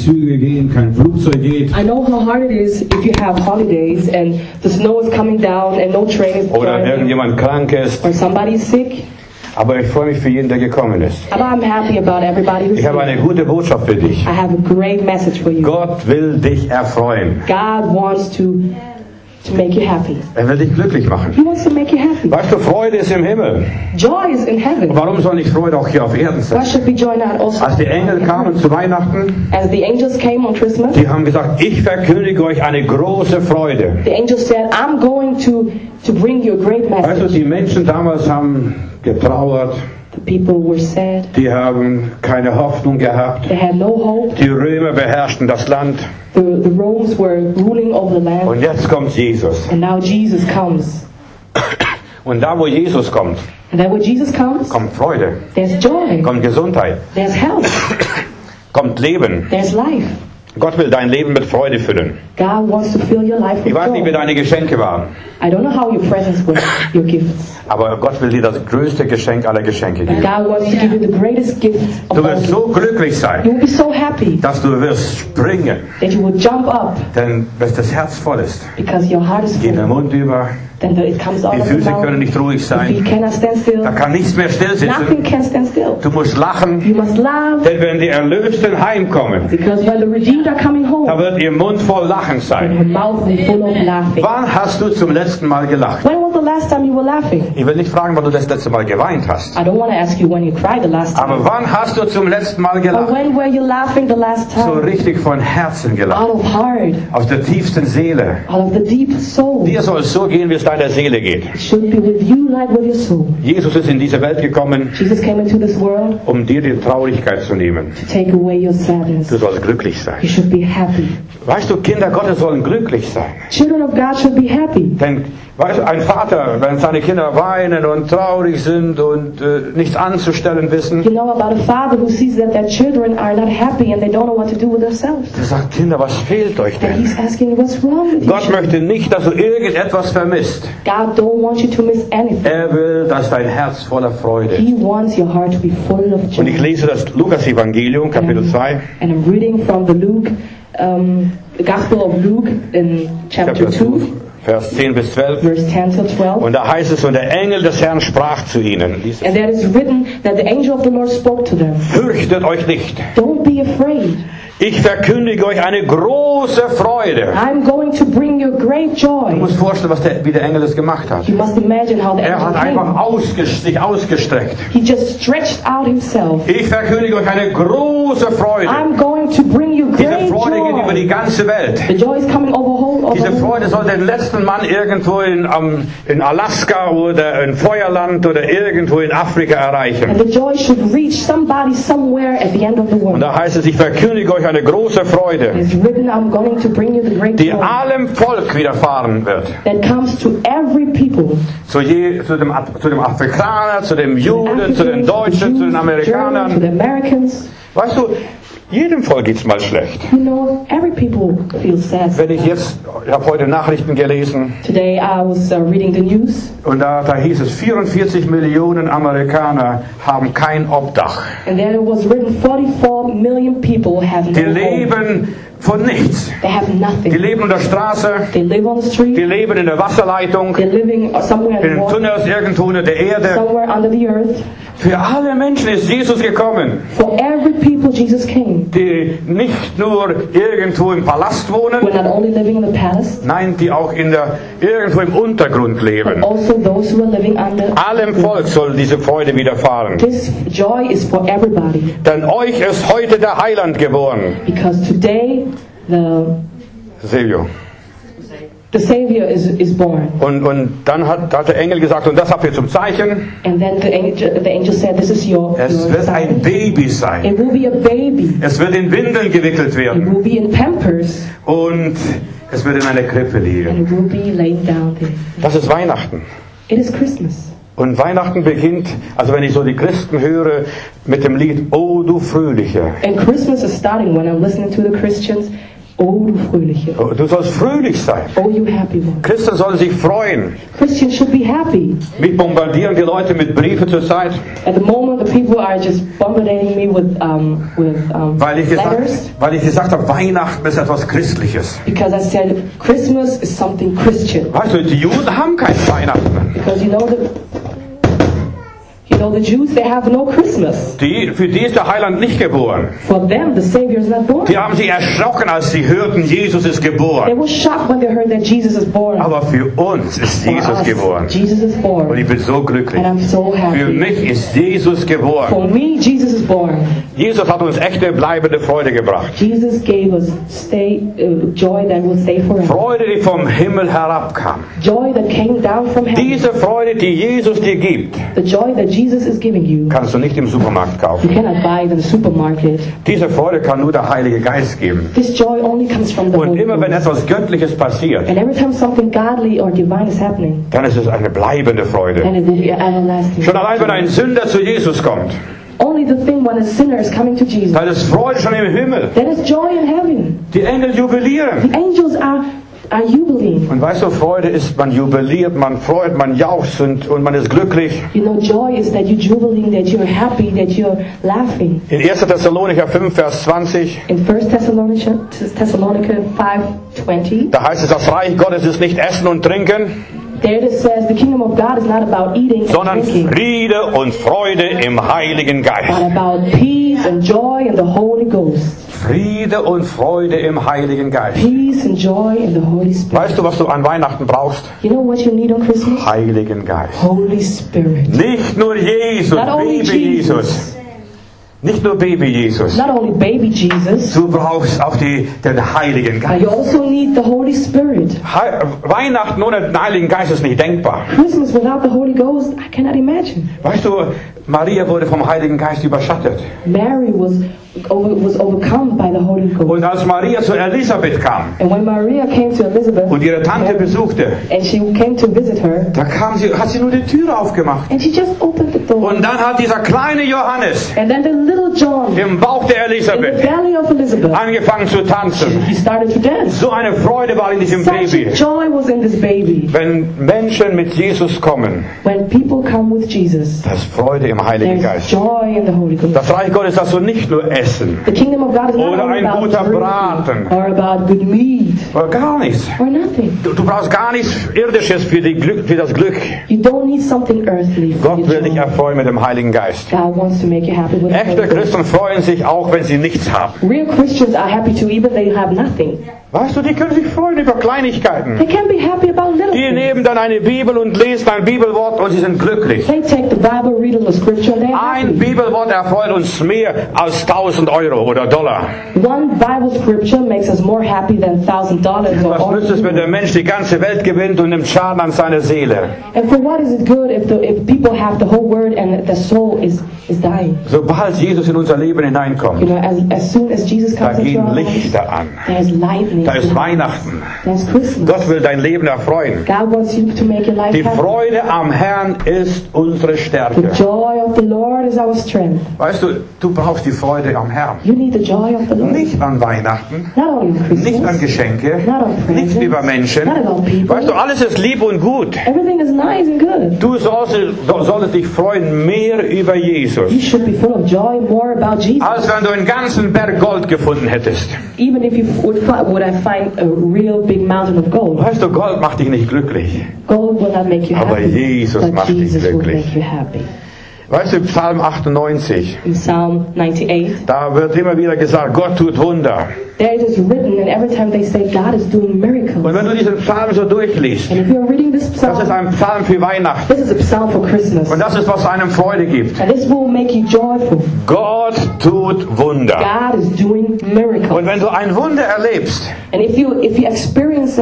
Züge gehen, kein Flugzeug geht. I know how hard it is if you have holidays and the snow is coming down and no train is Oder driving, irgendjemand krank ist. or somebody is sick. Aber ich freue mich für jeden, der gekommen ist. But I'm happy about everybody who's Ich habe here. eine gute Botschaft für dich. I have a great message for you. Gott will dich erfreuen. God wants to make you happy. Er will dich glücklich machen. He wants to make you happy. Weißt du, Freude ist im Himmel. Joy is in heaven. Warum soll nicht Freude auch hier auf Erden Why sein? should be joy not also? Als die Engel kamen zu Weihnachten, As the angels came on Christmas, die haben gesagt, ich verkündige euch eine große Freude. the angels said, I'm going to bring you a great Weißt du, message. die Menschen damals haben getrauert, The people were sad. die haben keine Hoffnung gehabt. They had no hope. Die Römer beherrschten das Land. The Romans were ruling over the land. Und jetzt kommt Jesus. And now Jesus comes. Und da, wo Jesus kommt, And then when Jesus comes, kommt Freude, there's joy. kommt Gesundheit, There's health. kommt Leben. There's life. Gott will dein Leben mit Freude füllen. God wants to fill your life Ich with weiß nicht, wie joy. deine Geschenke waren, I don't know how your presents were, your gifts. aber Gott will dir das größte Geschenk aller Geschenke But geben. God wants to give you the greatest gift of Du all. wirst so glücklich You sein, will be so happy dass du wirst springen. that you will jump up Denn wenn das Herz voll ist, because your heart is geht der full. Mund über, Then it comes out die of the Füße können mouth. nicht ruhig The feet sein, cannot stand still. da kann nichts mehr still Nothing sitzen. can stand still. Du musst lachen, You must laugh denn wenn die Erlösten heimkommen, because when the redeemed are coming da home, wird ihr Mund voll Lachen and sein. her mouth will be full of laughing. Wann hast du zum letzten Mal gelacht? When was the last time you were laughing? Ich will nicht fragen, wann du das letzte Mal geweint hast. I don't want to ask you when you cried the last Aber time. wann hast du zum letzten Mal But gelacht? when were you laughing the last So time? richtig von Herzen gelacht. Out of heart, Aus der tiefsten Seele. out of the deep soul. Dir soll es so gehen, wie es deiner Seele geht. It should be with you like with your soul. Jesus ist in diese Welt gekommen, Jesus came into this world um dir die Traurigkeit zu nehmen. to take away your sadness. Du sollst glücklich sein. You should be happy. Weißt du, Kinder Gottes sollen glücklich sein. Children of God should be happy. Denn, weißt du, ein Vater, wenn seine Kinder weinen und traurig sind und nichts anzustellen wissen, You know about a father who sees that their children are not happy and they don't know what to do with themselves. der sagt, Kinder, was fehlt euch And denn? he's asking, what's wrong with you? Gott möchte nicht, dass du irgendetwas vermisst. God don't want you to miss anything. Er will, dass dein Herz voller Freude ist. He wants your heart to be full of Und ich joy. lese das Lukas-Evangelium, Kapitel 2, And I'm reading from the Gospel of Luke in chapter 2, Vers 10 bis 12. verse 10 till 12. Und da heißt es, und der Engel des Herrn sprach zu ihnen, And there is written that the angel of the Lord spoke to them. fürchtet euch nicht. Don't be afraid. Ich verkündige euch eine große Freude. I'm going to bring you great Du joy. musst vorstellen, wie der Engel es gemacht hat. You must imagine how the Er hat angel einfach came. sich ausgestreckt. He just stretched out himself. Ich verkündige euch eine große Freude. I'm going to bring you Diese great Freude geht über die joy. ganze Welt. The joy is coming over Diese whole. Freude soll den letzten Mann irgendwo in Alaska oder in Feuerland oder irgendwo in Afrika erreichen. And the joy should reach somebody somewhere at the end of the Und world. da heißt es, ich verkündige euch eine große Freude, It's written, I'm going to bring you the great die joy allem Volk widerfahren wird. that comes to every people. Zu dem Afrikaner, zu dem Juden, zu den Africans, Deutschen, zu den Jews, Germans, to Amerikanern. the Americans. Weißt du, jedem Volk geht's mal schlecht. You know, every people feel sad. Wenn ich habe heute Nachrichten gelesen Today I was reading the news, und da hieß es, 44 Millionen Amerikaner haben kein Obdach. and there it was written 44 million people have Die no home. leben von nichts. They have Die nothing. leben in der Straße, They live on the die street. leben in der Wasserleitung, They're living somewhere in in the den water, Tunnels irgendwo unter der Erde. somewhere under the earth. Für alle Menschen ist Jesus gekommen, For every people Jesus came. die nicht nur irgendwo im Palast wohnen, We're not only living in the palace, nein, die auch irgendwo im Untergrund but leben. also those who are living under. Allem Volk soll diese Freude widerfahren. This joy is for everybody, Denn euch ist heute der Heiland geboren. because today Silvio. the Savior is born. Und dann hat der Engel gesagt, und das habt ihr zum Zeichen, And then the angel said, "This is your es wird ein sign. Baby sein. It will be a baby. Es wird in Windeln gewickelt It werden will be in Pampers, und es wird in einer Krippe liegen. and it will be laid down there. Das ist Weihnachten. It is Christmas. Und Weihnachten beginnt, also wenn ich so die Christen höre, mit dem Lied O du Fröhliche. And Christmas is starting when I'm listening to the Christians. Oh, du Fröhliche. Du sollst fröhlich sein. Oh, you happy one. Christen sollen sich freuen. Christians should be happy. Mich bombardieren die Leute mit Briefen zur Zeit, At the moment, the people are just bombarding me with weil ich letters gesagt habe, Weihnachten ist etwas Christliches. because I said Christmas is something Christian. Weißt du, die Juden haben kein Weihnachten. Because you know the Jews, they have no Christmas. Für die ist der Heiland nicht geboren. For them, the Savior is not born. Die haben sich erschrocken, als sie hörten, Jesus ist They geboren. were shocked when they heard that Jesus is born. Aber für uns ist For Jesus us, geboren. Jesus is Und born. ich bin so glücklich. And I'm so Für happy. mich ist Jesus geboren. For me, Jesus is born. Jesus hat uns echte, bleibende Freude gebracht. Jesus gave us joy that will stay forever. Freude, die vom Himmel herabkam. Joy that came down from heaven. Diese Freude, die Jesus dir gibt, The joy that Jesus is giving you, kannst du nicht im Supermarkt you kaufen. cannot buy it in the supermarket. Diese Freude kann nur der Heilige Geist geben. This joy only comes from the Und Holy immer wenn Ghost. etwas Göttliches passiert, And every time something godly or divine is happening, dann ist es eine bleibende Freude. then it will be everlasting. Schon allein, wenn ein Sünder zu Jesus kommt, Only the thing when a sinner is coming to Jesus, dann ist Freude schon im Himmel. there is joy in heaven. Die Engel jubilieren. The angels are jubilating. Und weißt du, Freude ist, man jubiliert, man freut, man jauchzt und man ist glücklich. You know, joy is that you're jubilating, that you're happy, that you're laughing. In 1. Thessalonicher 5, Vers 20, In 1 Thessalonica 5:20, da heißt es, das Reich Gottes ist nicht Essen und Trinken, there it says the kingdom of God is not about eating and sondern drinking, Friede und Freude im Heiligen but Geist. about peace and joy in the Holy Ghost. Friede und Freude im Heiligen Geist. Peace and joy in the Holy Spirit. Weißt du, was du an Weihnachten brauchst? You know what you need on Christmas? Heiligen Geist. Holy Spirit. Nicht nur Jesus, Not only Baby Jesus. Jesus. Nicht nur Baby Jesus. Not only baby Jesus, Du brauchst auch den Heiligen but Geist. you also need the Holy Spirit. Weihnachten ohne den Heiligen Geist ist nicht denkbar. Christmas without the Holy Ghost, I cannot imagine. Weißt du, Maria wurde vom Heiligen Geist überschattet. Mary was overcome by the Holy Ghost. Und als Maria zu Elisabeth kam And when Maria came to Elizabeth, und ihre Tante besuchte, and she came to visit her, da hat sie nur die Tür aufgemacht. and she just opened the door. Und dann hat dieser kleine Johannes And then the little John, im Bauch der in the Elisabeth belly of Elizabeth, angefangen zu tanzen. he started to dance. So eine Freude war in diesem Such Baby. a joy was in this baby. Wenn Menschen mit Jesus kommen, When people come with Jesus, das ist Freude im Heiligen there's Geist. joy in the Holy Ghost. Das Reich Gottes ist also nicht nur Essen The kingdom of God is not Oder only ein about guter drinking Braten. or about good meat oder gar nichts. or nothing. Du brauchst gar nichts Irdisches für das Glück. You don't need something earthly for Gott your will dich joy. erfreuen mit dem Heiligen Geist. God wants to make you happy with the Echte Holy Ghost. Christen freuen sich auch, wenn sie nichts haben. Real Christians are happy too, even they have nothing. Weißt du, die können sich freuen über Kleinigkeiten. They can be happy about little Die things. nehmen dann eine Bibel und lesen ein Bibelwort und sie sind glücklich. They take the Bible, read a little scripture, and they're Ein happy. Bibelwort erfreut uns mehr als 1.000 Euro oder Dollar. One Bible scripture makes us more happy than $1,000 or Was nützt es, wenn der Mensch die ganze Welt gewinnt und nimmt Schaden an seiner Seele? And for what is it good if people have the whole word and the soul is dying? Sobald Jesus in unser Leben You hineinkommt, know, as soon as Jesus da comes into gehen our lives, Lichter an. there's lightning. Da ist Weihnachten. There's Christmas. Gott will dein Leben erfreuen. God wants you to make your life Die happy. Freude am Herrn ist unsere The Stärke. joy of the Lord is our strength. Weißt du, du brauchst die Freude am Herrn. You need the joy of the Lord. Nicht an Weihnachten, Not only on nicht an Christmas, Geschenke, not on presents, nicht über Menschen. not about people. Weißt du, alles ist lieb und gut. Everything is nice and good. Du solltest dich freuen mehr über Jesus, You should be full of joy more about Jesus. als wenn du einen ganzen Berg Gold gefunden hättest. Even if you would I find a real big mountain of gold. Weißt du, Gold macht dich nicht glücklich. Gold will not make you Aber happy. Jesus but macht dich Jesus will glücklich. make you happy. Weißt du, Psalm 98, In Psalm 98, da wird immer wieder gesagt, Gott tut Wunder. there it is written, and every time they say God is doing miracles. Und wenn du diesen Psalm so durchliest, And if you're reading this das ist psalm, ein Psalm für Weihnachten. this is a psalm for Christmas. Und das ist, was einem Freude gibt. And this will make you joyful. Gott tut Wunder. God is doing miracles. Und wenn du ein Wunder erlebst, And if you experience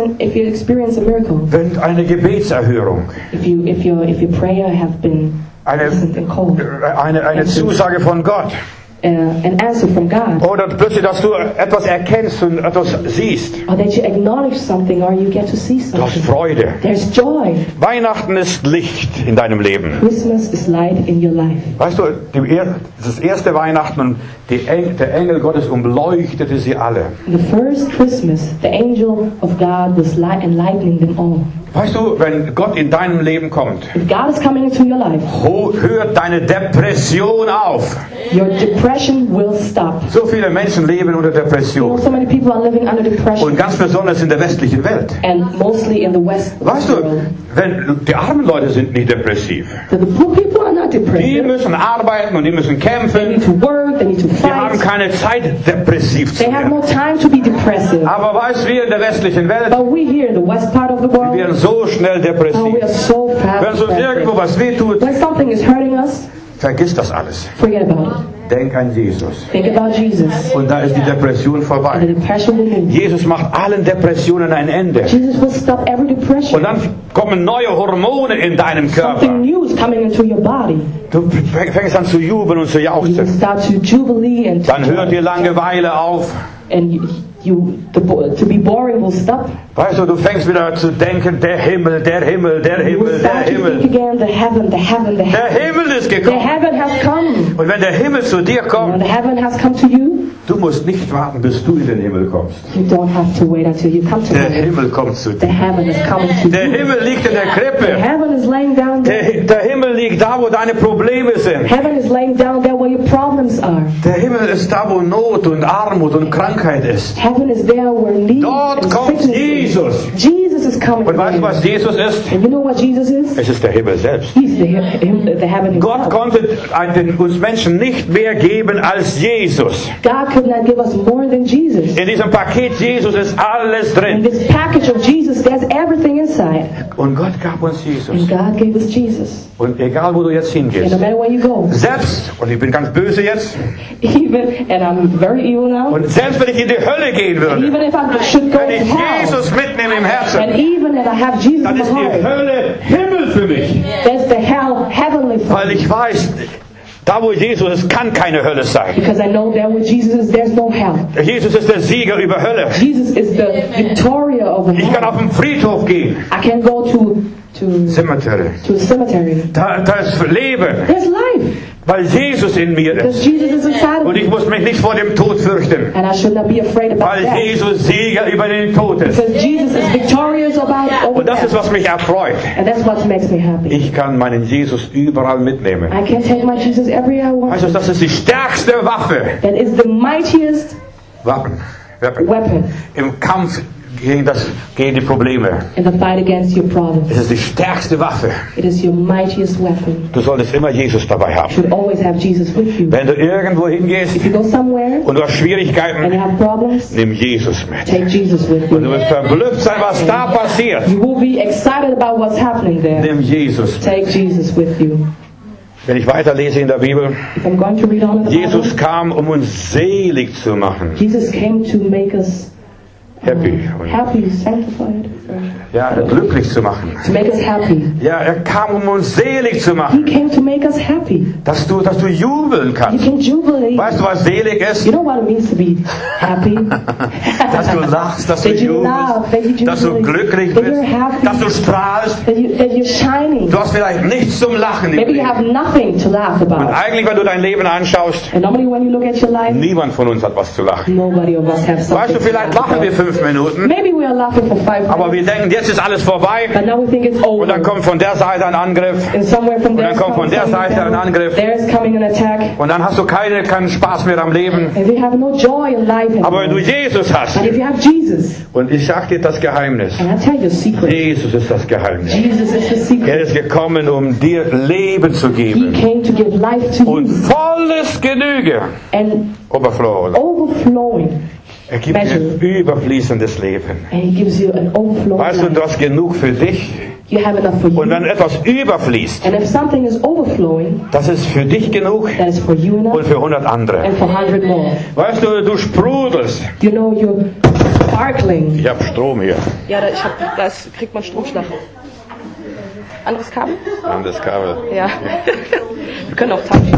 a miracle, wenn eine Gebetserhörung, if your prayer have been eine listened and called, Zusage von Gott, an answer from God. Oder plötzlich, dass du etwas erkennst und etwas siehst. Or that you acknowledge something or you get to see Du hast something. Freude. There's joy. Weihnachten ist Licht in deinem Leben. Christmas is light in your life. Weißt du, das erste Weihnachten und der Engel Gottes umleuchtete sie alle. The first Christmas, the angel of God was enlightening them all. Weißt du, wenn Gott in deinem Leben kommt, If God is coming into your life, hört deine Depression auf. your depression will stop. So viele Menschen leben unter You know, Depression. so many people are living under depression, Und ganz besonders in der westlichen Welt. and mostly in the West Weißt du, world. die armen Leute sind nicht depressiv. So the poor people are not Die depressive. müssen arbeiten und die müssen They kämpfen. need to work, they need to Die haben fight. keine Zeit, depressiv zu They have no werden. time to be depressive. Aber weißt du, wir in der westlichen Welt, But we here in the west part of the wir world, werden so schnell oh, we are depressiv. so fast. Wenn es uns irgendwo was wehtut, When something is hurting us, vergiss das alles. forget about it. Denk an Jesus. Think about Jesus. Und da ist die Depression And the vorbei. depression will move. Jesus macht allen Depressionen ein Ende. Jesus will stop every depression. Und dann kommen neue Hormone in deinem Körper. Something new is coming into your body. Du fängst an zu jubeln und zu You will jauchzen. start to jubilee and Dann hört die Langeweile auf. to be boring will stop. Weißt du, du fängst wieder zu denken, der Himmel, der Himmel, der You will Himmel, der start to think Himmel. again, the heaven, the heaven, the Der heaven. Himmel ist The gekommen. heaven has come. Und wenn der Himmel zu dir When kommt, the heaven has come to you, du musst nicht warten, bis du in den Himmel kommst. you don't have to wait until you come to Der heaven. Himmel kommt zu The dir. heaven is coming to Der you. Himmel liegt in der The Krippe. heaven is laying down there. Der Himmel liegt da, wo deine Probleme sind. Heaven is laying down there where your problems are. Der Himmel ist da, wo Not und Armut und Krankheit ist. Heaven is there where need Dort and kommt sickness is. Jesus. Jesus is coming. Und weißt du, was there. Jesus ist? And you know what Jesus is? Es ist der Himmel selbst. He's the heaven Gott himself. konnte uns Menschen nicht mehr geben als Jesus. God could not give us more than Jesus. In diesem Paket Jesus ist alles In drin. this package of Jesus, there's everything inside. Und Gott gab uns And Jesus. God gave us Jesus. Und egal, wo du jetzt And hingehst, no matter where you go, selbst, und ich bin ganz böse jetzt, even, and I'm very evil now, und selbst wenn ich in die Hölle gehen and würde, even if I should go wenn to ich hell, Jesus mitnehme im and Herzen, even if I have Jesus dann in ist my die heart, Hölle Himmel für mich. that's the hell heavenly for Weil me. ich weiß, da wo Jesus ist, kann keine Hölle sein. Because I know there where Jesus is, there's no hell. Jesus ist der Sieger über Hölle. Jesus is the Victoria over Ich kann hell. auf den Friedhof gehen. I can go to Cemetery. a cemetery. Da ist Leben, There's life. weil Jesus in mir Because ist. Jesus is inside of Und ich me. muss mich nicht vor dem Tod fürchten, And I should not be afraid about weil that. Jesus Sieger über den Tod ist. Because Jesus is victorious over Und das ist, death. was mich erfreut. And that's what makes me happy. Ich kann meinen Jesus überall mitnehmen. I can take my Jesus everywhere I want. Weißt du, das ist die stärkste Waffe. That is the mightiest Waffen. weapon Im Kampf gegen die Probleme. in the fight against your problems. Es ist die stärkste Waffe. It is your mightiest weapon. Du solltest immer Jesus dabei You haben. should always have Jesus with you. Wenn du irgendwo hingehst If you go somewhere und du hast and Schwierigkeiten, you have problems, nimm Jesus mit. take Jesus with Und du you. wirst verblüfft sein, was da passiert. You will be excited about what's happening there. Nimm Jesus mit. Take Jesus with you. Wenn ich weiterlese in der Bibel, If I'm going to read on in the Bible, Jesus kam, um uns selig zu machen. Jesus came to make us Happy. happy, sanctified, Ja, glücklich zu machen. to make us happy. Ja, er kam, um uns selig zu He machen. came to make us happy. Dass du jubeln You kannst. can jubilate. Weißt du, was selig ist? You know what it means to be happy? Dass du lachst, dass du That you laugh, that you jubelst, dass du jubilate, glücklich that bist, you're happy, dass du strahlst. that you're shining. Du hast vielleicht nichts zum Lachen im Maybe you Leben. have nothing to laugh Und about. eigentlich, wenn du dein Leben anschaust, And normally when you look at your life, niemand von uns hat was zu lachen. nobody of us have something Weißt du, to vielleicht laugh lachen wir about. 5 Minuten, Maybe we are laughing for 5 aber wir minutes, denken, jetzt ist alles vorbei. but now we think it's Und dann over. kommt von der Seite ein Angriff. And somewhere from there dann kommt von der Seite ein Angriff. there's coming an attack. Und dann hast du keinen Spaß mehr am Leben. And we have no joy in life Aber wenn du anymore. Jesus hast, But if you have Jesus, und ich sag dir das Geheimnis, and I tell you a secret, Jesus ist das Geheimnis. Jesus is the Er secret. ist gekommen, um dir Leben zu He geben. came to give life to Und you volles Genüge. and Overflow. overflowing. Er gibt dir überfließendes Leben. And He gives you an overflowing Weißt du, du life. hast genug für dich. You have enough for you. Und wenn etwas überfließt, And if something is overflowing, das ist für dich genug that is for you enough und für 100 andere. and for 100 more. Weißt du, du sprudelst. You know, you're sparkling. Ich habe Strom hier. Ja, da kriegt man Stromschlag. Anderes Kabel? An das Kabel. Ja. Wir können auch tauschen.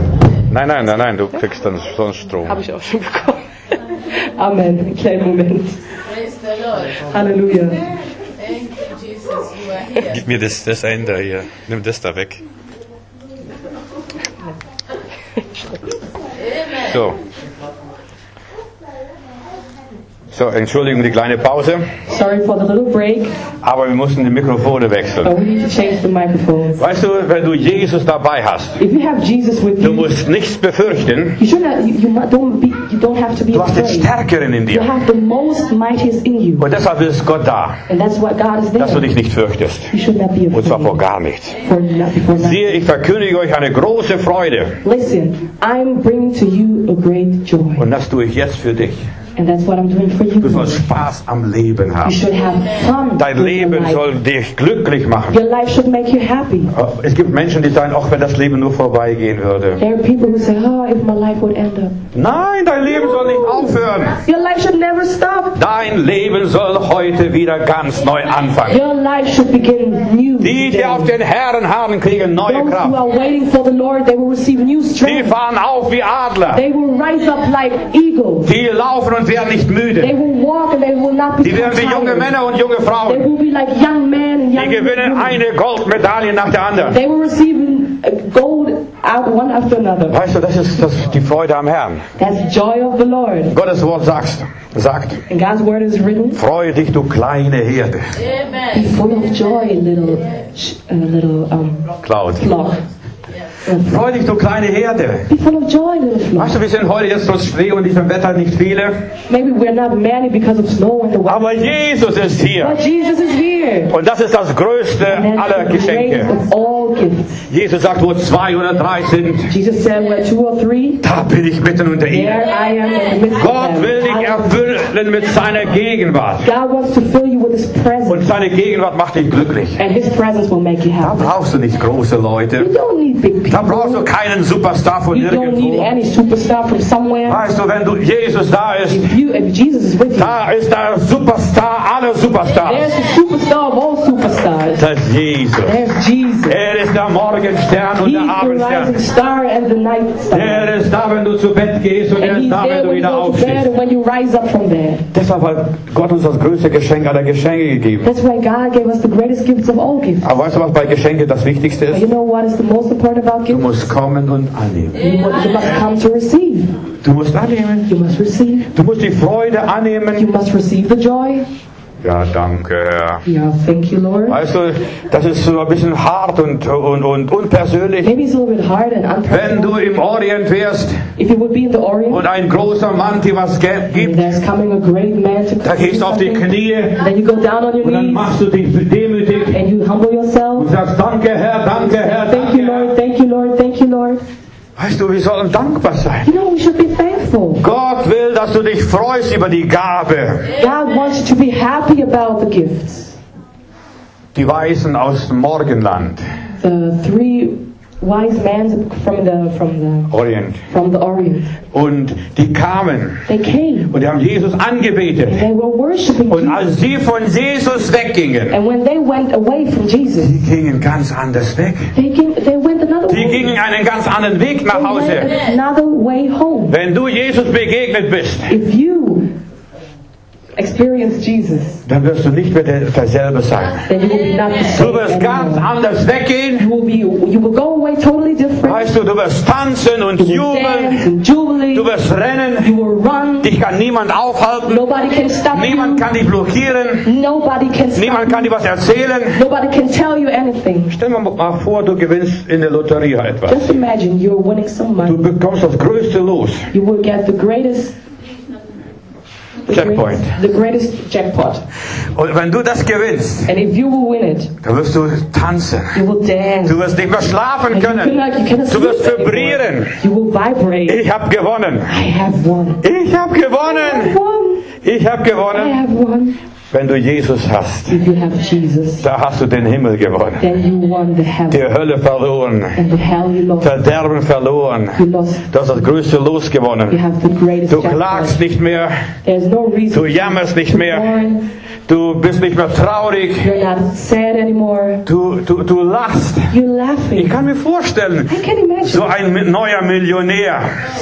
Nein, du kriegst dann sonst Strom. Habe ich auch schon bekommen. Amen. Einen kleinen Moment. Praise the Lord. Halleluja. Thank you, Jesus, you are here. Gib mir das Ende hier. Nimm das da weg. Amen. So, Entschuldigung, die kleine Pause. Sorry for the little break, Aber wir mussten die Mikrofone wechseln. but we need to change the microphones. Weißt du, wenn du Jesus dabei hast, If you have Jesus with du you, musst nichts befürchten. you should not, you don't have to be Du hast den afraid. Stärkeren in You dir. have the most mightiest in you, Und deshalb ist Gott da, and that's what God is dass du there. dich nicht fürchtest. You should not be Und zwar vor afraid. gar nichts. For nothing. Siehe, ich verkündige euch eine große Freude. Listen, I'm bringing to you a great joy, Und das tue ich jetzt für dich. and that's what I'm doing for Du you. sollst Spaß am Leben You haben. should have fun. Dein with your Leben life. soll dich glücklich machen. Your life should make you happy. Es gibt Menschen, die sagen, auch wenn das Leben nur vorbeigehen würde. There are people who say, "Oh, if my life would end up." Nein, dein Leben soll nicht aufhören. Your life should never stop. Dein Leben soll heute wieder ganz neu anfangen. Your life should begin new. Die, die today. auf den Herren harren, kriegen neue Those who Kraft. are waiting for the Lord, they will receive new Die strength. fahren auf wie Adler. They will rise up like eagles. Die laufen und werden nicht They müde. will walk and they will not Die become werden wie junge tired. Männer und junge They Frauen. will be like young men and Die young gewinnen women. eine Goldmedaille nach der anderen. They will receive gold out one after another. Weißt du, das ist die Freude am Herrn. That's joy of the Lord. Gottes Wort sagt, And God's word is written. freue dich, du kleine Herde. Be Amen. full of joy, little Cloud. flock. Freue dich, du kleine Herde. Be full of joy, little flock. Weißt du, wir sind heute jetzt trotz Schnee und diesem Wetter nicht viele. Maybe we're not many because of snow and the weather. Aber Jesus ist hier. But Jesus is here. Und das ist das größte And aller that's the greatest Geschenke. of all gifts. Jesus sagt, wo 2 oder 3 sind, Jesus said, where 2 or 3, da bin ich mitten unter there ihnen. I am in the midst of Gott them. will dich erfüllen mit seiner Gegenwart. God wants to fill you with His Und presence, seine Gegenwart macht dich glücklich. and His presence will make you Da happy. brauchst du nicht große You Leute. don't need big Da brauchst du people. keinen Superstar von You don't need nirgendwo. any superstar from somewhere. Weißt du, wenn du Jesus da ist, If Jesus is with you, da ist der Superstar aller Superstars. there's the superstar of all superstars. Das ist Jesus. There's Jesus. Er ist der Morgenstern und He's der the Abendstern. rising star and the night star. Er ist da, wenn du zu Bett gehst und er And ist He's da, wenn there du when you wieder go to bed aufstehst. and when you rise up from bed. Deshalb hat Gott uns das größte Geschenk aller Geschenke gegeben. That's why God gave us the greatest gifts of all gifts. Aber weißt du, was bei Geschenke das Wichtigste But ist? you know what is the most important about Du gifts? musst kommen und annehmen. You must come to receive. Du musst annehmen. You must receive. Du musst die Freude You annehmen. must receive the joy. Ja, danke, Herr. Yeah, thank you, Lord. Weißt du, das ist so ein bisschen hart und unpersönlich. Maybe it's a little bit hard and Wenn du unpersonal. im Orient wärst If you would be in the Orient, und ein großer Mann dir was and gibt, there's coming a great man to da come gehst du auf die Knie then you go down on your und dann knees machst du dich demütig and you humble und yourself. sagst, danke Herr, danke Herr, Thank you, danke Herr. Lord. Thank you, Lord. Thank you, Lord. Weißt du, wir sollen dankbar sein. You know, we should be thankful. Gott will, dass du dich freust über die Gabe. God wants you to be happy about the gifts. Die Weisen aus dem Morgenland, The 3 wise men from the Orient. und die kamen They came und die haben Jesus angebetet. and they were worshiping Und Jesus. als sie von Jesus weggingen, And when they went away from Jesus, die gingen ganz anders weg. they went another Die way. gingen einen ganz anderen Weg nach They Hause. went another way home. Wenn du Jesus begegnet bist, If you experience Jesus, dann wirst du nicht mehr derselbe sein. then you will be not the Du wirst same ganz anymore. anders weggehen. You will go away totally different. Weißt du, du wirst tanzen und You will jubeln. dance and jubilee. Du wirst rennen. You will run. Dich kann niemand aufhalten. Nobody can stop Niemand you. kann dich blockieren. Nobody can stop Niemand kann dir was erzählen. Nobody can tell you anything. Stell dir mal vor, du gewinnst in der Lotterie etwas. Just imagine you're winning some Du money. bekommst das größte Los. You will get the greatest Checkpoint. The greatest jackpot. Und wenn du das gewinnst, And if you will win it, dann wirst du tanzen. you will dance. Du wirst nicht mehr schlafen And können. you cannot Du wirst sleep vibrieren. anymore. You will vibrate. Ich habe gewonnen. I have won. Ich habe I gewonnen. won. Ich habe I gewonnen. have won. Wenn du Jesus hast, If you have Jesus, da hast du den Himmel gewonnen. then you won the heaven. Die Hölle verloren. And the hell you lost. Verderben verloren. You lost. Du hast das größte Los You gewonnen. have the greatest Du jackpot. klagst nicht mehr. There's no reason Du jammerst nicht to mehr. mourn. Du bist nicht mehr traurig. You're not sad anymore. Du lachst. You're laughing. Ich kann mir vorstellen, I can imagine so ein neuer Millionär,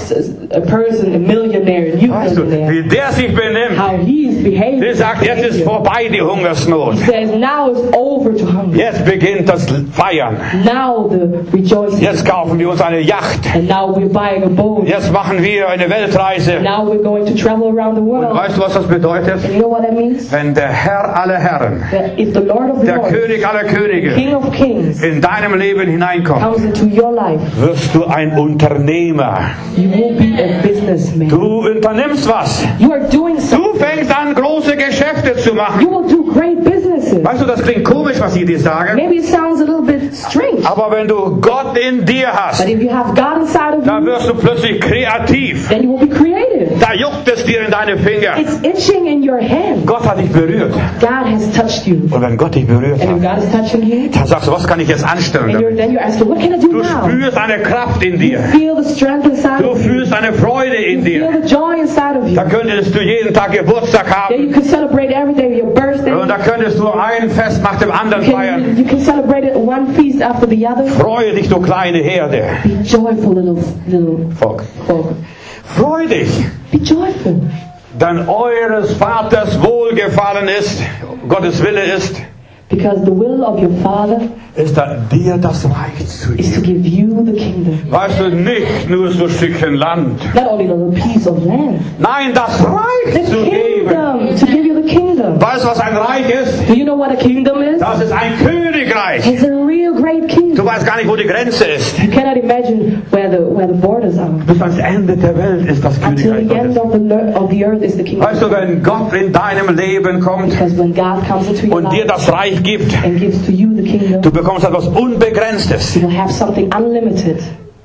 a person, a millionaire, a new weißt du, millionaire, wie der sich benimmt. how he's behaving. Der sagt, jetzt ist vorbei die Hungersnot. He says, now it's over to hunger. Jetzt beginnt das Feiern. Now the rejoicing. Jetzt kaufen wir uns eine Yacht. And now we're buying a boat. Jetzt machen wir eine Weltreise. Now we're going to travel around the Und world. weißt du, was das bedeutet? And you know what that means? Wenn der Herr aller Herren, That if the Lord of der Lords, König aller Könige, King of Kings, in deinem Leben hineinkommt, comes into your life, wirst du ein Unternehmer. you will be a businessman. Du unternimmst was. You are doing something. Du fängst an, große Geschäfte zu You machen. will do great businesses. Weißt du, das klingt komisch, was ich dir sage. Maybe it sounds a little bit strange, Aber wenn du Gott in dir hast, but if you have God inside of dann you, wirst du plötzlich kreativ. then you will be creative. Da juckt es dir in deine Finger. It's itching in your hand. Gott hat dich berührt. God has touched you. Und wenn Gott dich berührt And if hat, God is touching you, dann sagst du, was kann ich jetzt anstellen and damit? then you're asking, what can I do Du now? spürst eine Kraft in dir. Feel the strength inside Du of you. fühlst eine Freude in Feel dir. the joy inside of you. Da könntest du jeden Tag Geburtstag That haben. you can celebrate every day, your birthday. Und da könntest du ein Fest nach dem anderen feiern. You can celebrate it one feast after the other. Freue dich, du kleine Herde. Be joyful, little Volk. folk. Freu dich. Be joyful. Denn eures Vaters Wohlgefallen ist, Gottes Wille Because the will of your Father ist dir das Reich zu is to geben. give you the kingdom. Weißt du, nicht nur so ein Stückchen Land. Not only a little piece of land. Nein, das Reich The zu geben. kingdom. To give you the kingdom. Weißt du, was ein Reich ist? Do you know what a kingdom is? Das ist ein Königreich. It's a real great Du kingdom. weißt gar nicht, wo die Grenze ist. You cannot imagine where the borders are. Bis ans Ende der Welt ist das Until Königreich the end Gottes. of the earth is the kingdom. Weißt du, wenn Gott in deinem Leben kommt Because when God comes into your und dir life das Reich gibt, and gives to you the kingdom, du bekommst etwas Unbegrenztes. you will have something unlimited.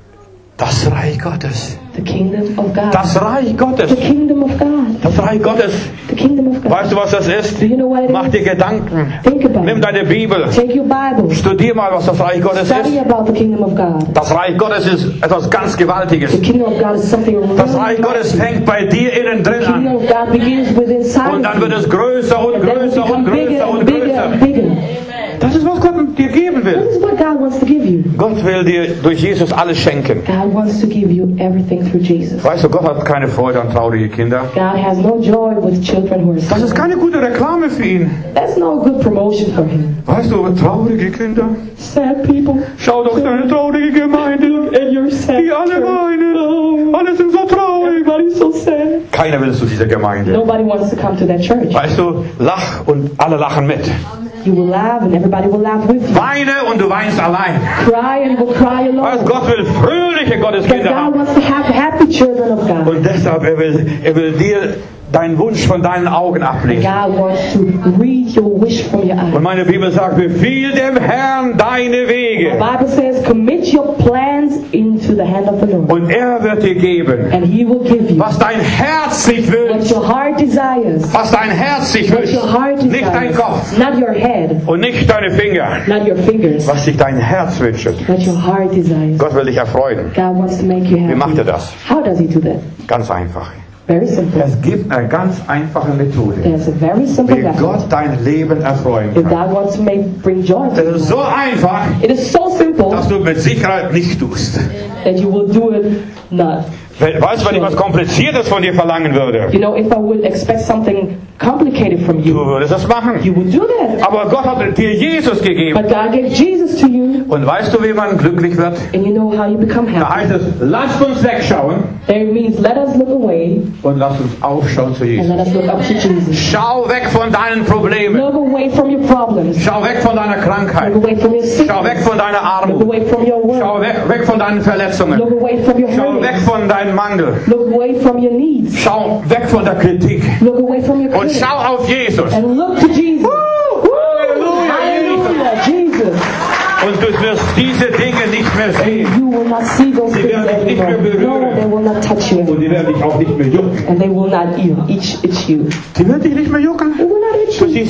Das Reich Gottes. The kingdom of God. Das Reich Gottes. The kingdom of God. Das Reich Gottes. The kingdom of God. Weißt du, was das ist? Do you know what it Mach is? dir Gedanken. Think about Nimm it. deine Bibel. Take your Bible. Studier mal, was das Reich Gottes Study ist. about the kingdom of God. Das Reich Gottes ist etwas ganz Gewaltiges. The kingdom of God is something really Das Reich Gottes mighty. fängt bei dir innen drin The kingdom an. of God begins with inside Und dann of wird you. es größer und And then it will größer und become bigger größer and und bigger größer. and bigger. Das ist, was Gott dir geben This will. is what God wants to give you. Gott will dir durch Jesus alles schenken. God wants to give you everything through Jesus. Weißt du, Gott hat keine Freude an traurige Kinder. God has no joy with children who are Das ist suffering. keine gute Reklame für ihn. That's no good promotion for him. Weißt du, traurige Kinder? Sad people. Schau doch deine traurige Gemeinde. Look at your sad Die alle church. weinen. Alle sind so traurig. Everybody's so sad. Keiner will zu dieser Gemeinde. Nobody wants to come to that church. Weißt du, lach und alle lachen mit. You will laugh and everybody will laugh with you. Weine und du weinst allein. Cry and you will cry Weißt, alone. Gott will fröhliche Because Gotteskinder God haben. wants to have happy children of God. Und deshalb, er will dir deinen Wunsch von deinen Augen ablesen. God wants to read your wish from your Und eyes. meine Bibel sagt, befiehl dem Herrn deine The Wege. Bible says, commit your plans into the hand of the Lord. Und er wird dir geben, And He will give you was dein Herz sich what wünscht. your heart desires. Was dein Herz sich What wünscht. your heart Nicht dein desires. Kopf Not your head. und nicht deine Finger. Not your fingers. Was sich dein Herz wünscht. What your heart desires. Gott will dich erfreuen. God wants to make you Wie macht er happy. das? How does He do that? Ganz einfach. Very simple. Es gibt eine ganz einfache Methode, There's a very simple wie method. Gott dein Leben erfreuen If kann. God wants to bring joy to Es you, ist so einfach, it is so simple dass du mit Sicherheit nicht tust. that you will do it not. Weißt du, wenn ich was Kompliziertes von dir verlangen würde? You know, if I would expect something complicated from Du you, würdest das machen. you would do that. Aber Gott hat dir Jesus gegeben. But God gave Jesus to you, Und weißt du, wie man glücklich wird? and you know how you become Da happy. heißt es, lasst uns wegschauen That means let us look away und lasst uns aufschauen zu and Jesus. let us look up to Jesus. Schau weg von deinen Problemen. Look away from your problems. Schau weg von deiner Krankheit. Look away from your Schau weg sickness. von deiner Look Armut. away from your Schau work. weg von deinen Verletzungen. Look away from your Schau weg hurting. von deinem Mangel. Look away from your needs. Schau weg von der Kritik. Look away from your Und critics. schau auf Jesus. And look to Jesus. Halleluja, Hallelujah, Jesus. Und du wirst diese Dinge nicht mehr sehen. You will not see those Sie things werden dich nicht mehr anymore. No, berühren. they will not touch you Und anymore. die werden dich auch nicht mehr jucken. And they will not itch you. Die werden dich nicht mehr jucken. They will not itch Du you. siehst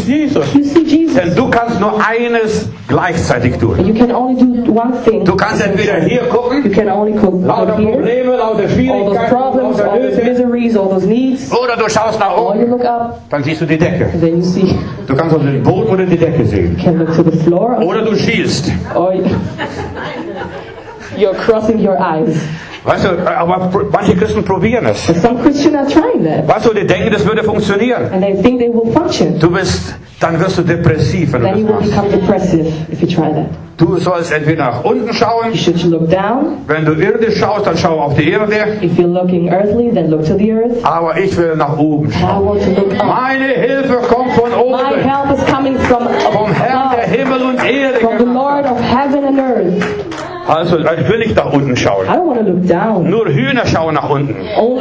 siehst Jesus. You see Jesus. Denn du kannst nur eines gleichzeitig tun. And you can only do one thing. Du kannst entweder hier You gucken, can only go lauter here. Probleme, lauter All those Schwierigkeiten, problems, lauter all those Nöte. miseries, all those needs. Oder du schaust nach Or you oben, look up, dann siehst du die Decke. and then you see, Du kannst also den Boden oder die Decke sehen. you can look to the floor, Oder du schielst. or you're crossing your eyes. Weißt du, aber manche Christen probieren es. But some Christians are trying that, Weißt du, die denken, das würde funktionieren. and they think they will function. Dann wirst du depressiv, wenn Then du you das will machst. become depressive if you try that. Du sollst entweder nach unten schauen. You should look down. Wenn du irdisch schaust, dann schau auf die Erde. If you're looking earthly, then look to the earth. Aber ich will nach oben And I schauen. want to look up. Meine Hilfe kommt von My oben. help is coming from Vom Herrn, der above, Himmel und Erde from the gemacht Lord hat. of heaven and earth. Also, ich will nicht nach unten schauen. I don't want to look down. Nur Hühner schauen nach unten.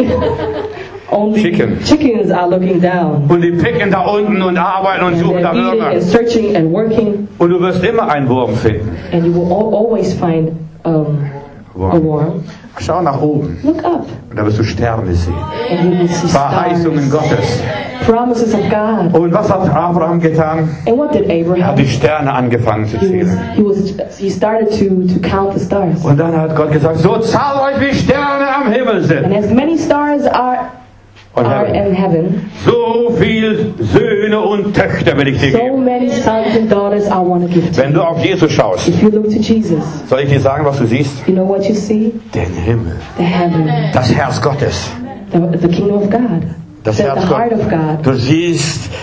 Only chickens are looking down. Und die picken da unten und arbeiten und And suchen da they're eating Würmer. and searching and working, Und du wirst immer einen Wurm finden. and you will always find a worm. Schau nach oben. Look up, Und da wirst du Sterne sehen. and you will see Verheißungen stars, Gottes. promises of God. Und was hat Abraham getan? And what did Er Abraham? hat die Sterne angefangen zu zählen. He started to count the stars. Und dann hat Gott gesagt, so zahlreich wie Sterne am Himmel And sind. as many stars are Und in heaven, so viel Söhne und Töchter will ich dir so geben. many sons and daughters I want to give to Wenn du auf Jesus schaust, you. If you look to Jesus, soll ich dir sagen, was du siehst? you know what you see? Den Himmel. The heaven, Das Herz Gottes. the kingdom of God, Das the Herz heart Gottes. of God. Du siehst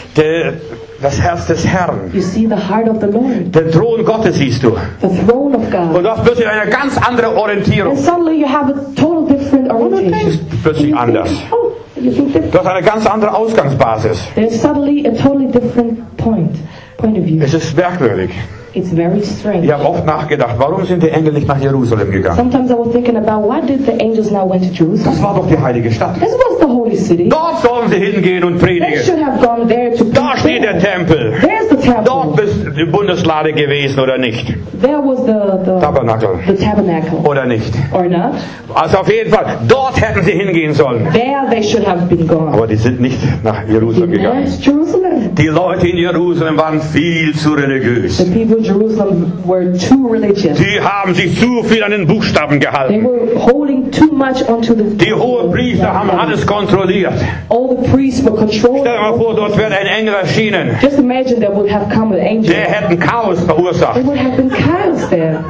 das Herz des Herrn. You see the heart of the Lord, Den Thron Gottes siehst du. the throne of Und God. du hast plötzlich eine ganz andere Orientierung. And suddenly you have a total different orientation. Plötzlich anders. Oh, you think different. Du hast eine ganz andere Ausgangsbasis. There's suddenly a totally different point of view. Es ist merkwürdig. It's very strange. Ich habe oft nachgedacht, warum sind die Engel nicht nach Jerusalem gegangen? Sometimes I was thinking about why did the angels now went to Das Jerusalem? war doch die heilige Stadt. This was the holy city. Dort sollen sie hingehen und They predigen. should have gone there to Da steht der preach. Tempel. There's the Dort temple. ist die Bundeslade gewesen oder nicht? There was the Tabernakel tabernacle. oder nicht? Or not. Also auf jeden Fall, dort hätten sie hingehen sollen. There they should have been gone. Aber die sind nicht nach Jerusalem gegangen. Yes, Jerusalem. Die Leute in Jerusalem waren viel zu religiös. The people in Jerusalem were too religious. Die haben sich zu viel an den Buchstaben They gehalten. were holding too much onto the. Die hohen Priester haben alles kontrolliert. All the priests were controlling. Stell dir mal vor, dort wäre ein Engel erschienen. Just imagine there would have come an angel. Der hätte ein Chaos There verursacht. would have been chaos there.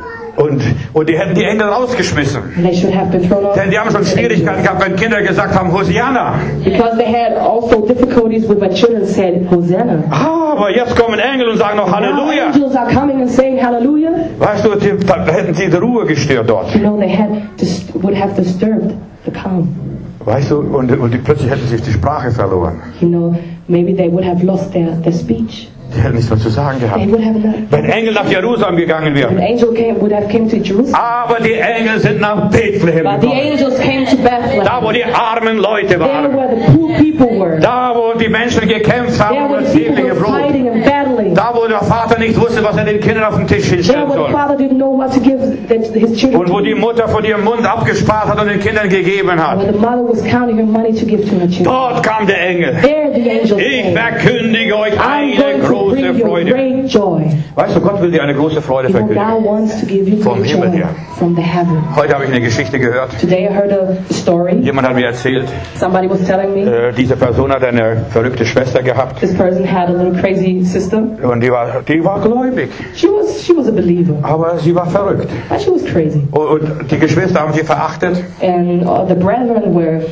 Und die hätten die Engel rausgeschmissen. And they should have been thrown out. Denn die haben schon Schwierigkeiten gehabt, wenn Kinder gesagt haben, Hosianna. Because they had also difficulties with when children said Hosanna. Aber jetzt kommen Engel und sagen noch Now Halleluja. angels are coming and saying hallelujah. Weißt du, da hätten sie die Ruhe gestört dort. You know, they would have disturbed the calm. Weißt du, und plötzlich hätten sie die Sprache verloren. You know, maybe they would have lost their speech. Die hätten nichts mehr zu sagen They gehabt. would have not. Wenn Engel nach Jerusalem gegangen An wären. angel would have came to Jerusalem. Aber die Engel sind nach Bethlehem But the gekommen. angels came to Bethlehem. Da, wo die armen Leute There waren. where the poor people were. Da, wo die Menschen gekämpft haben There um where das the people tägliche were Brot. fighting and battling. Da, wo der Vater nicht wusste, was er den Kindern auf den Tisch There hinstellen where the soll. father didn't know what to give his children. Und wo die Mutter von ihrem Mund abgespart hat und den Kindern gegeben hat. Where the mother was counting her money to give to her children. Dort kam der Engel. There the angels Ich came. verkündige euch I'm eine going to große bring you Freude. great joy. Weißt du, Gott will dir eine große Freude You know, God verkündigen. wants to give you Vom great Himmel joy her. from the heaven. Heute habe ich eine Geschichte gehört. Today I heard a story. Jemand hat mir erzählt, Somebody was telling me diese Person hat eine verrückte Schwester gehabt. this person had a little crazy sister. Und die war gläubig. She was a believer, Aber sie war verrückt. but she was crazy. Und die Geschwister haben sie verachtet. And the brethren were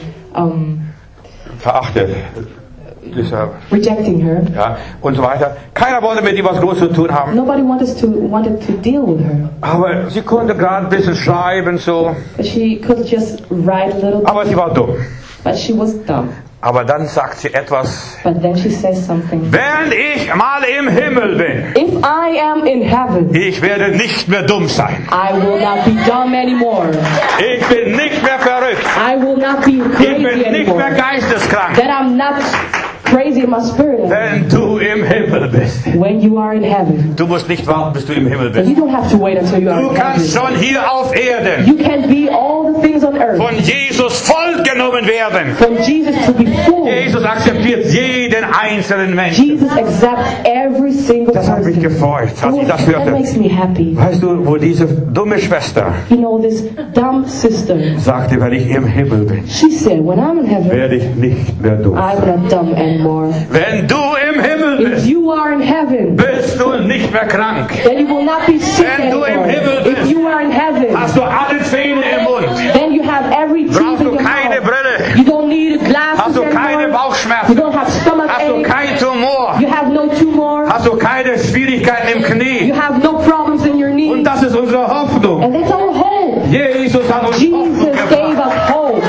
Verachtet. Deshalb, rejecting her. ja, und so weiter. Keiner wollte mit ihr was Großes zu tun haben. Nobody wanted to deal with her. Aber sie konnte gerade ein bisschen schreiben, so. But she could just write a little, Aber sie war dumm. but she was dumb. Aber dann sagt sie etwas. But then she says something. Wenn ich mal im Himmel bin, If I am in heaven, ich werde nicht mehr dumm sein. I will not be dumb anymore. Ich bin nicht mehr verrückt. I will not be Ich crazy bin nicht mehr anymore. geisteskrank. That I'm not crazy in my spirit. wenn du im Himmel bist. When you are in heaven. Du musst nicht warten, bis du im Himmel bist. You don't have to wait until you are Du in kannst heaven. schon hier auf Erden You can be all the things on earth. von Jesus vollgenommen werden. From Jesus to be full. Jesus akzeptiert jeden einzelnen Menschen. Jesus accepts every single Das hat mich person. gefreut, als ich das That hörte. makes me happy. Weißt du, wo diese dumme Schwester You know, this dumb sister, sagte, wenn ich im Himmel bin, she said, when I'm in heaven, werde ich nicht mehr dumm I'm sein. not dumb anymore. Wenn du im Himmel If bist, you are in heaven, bist du nicht mehr krank. then you will not be sick Wenn du im anymore. Himmel bist, If you are in heaven, Hast du alle Zähne im Mund? then you have every tooth Brauchst in du your keine mouth. Brille? You don't need glasses Hast du keine anymore. You Bauchschmerzen? don't have stomach Hast du ache. keinen Tumor? You have no tumor. Hast du keine Schwierigkeiten im You Knie? have no problems in your Und knees. das ist unsere Hoffnung. And that's our hope. Jesus hat uns Hoffnung Jesus gave gebracht. us hope.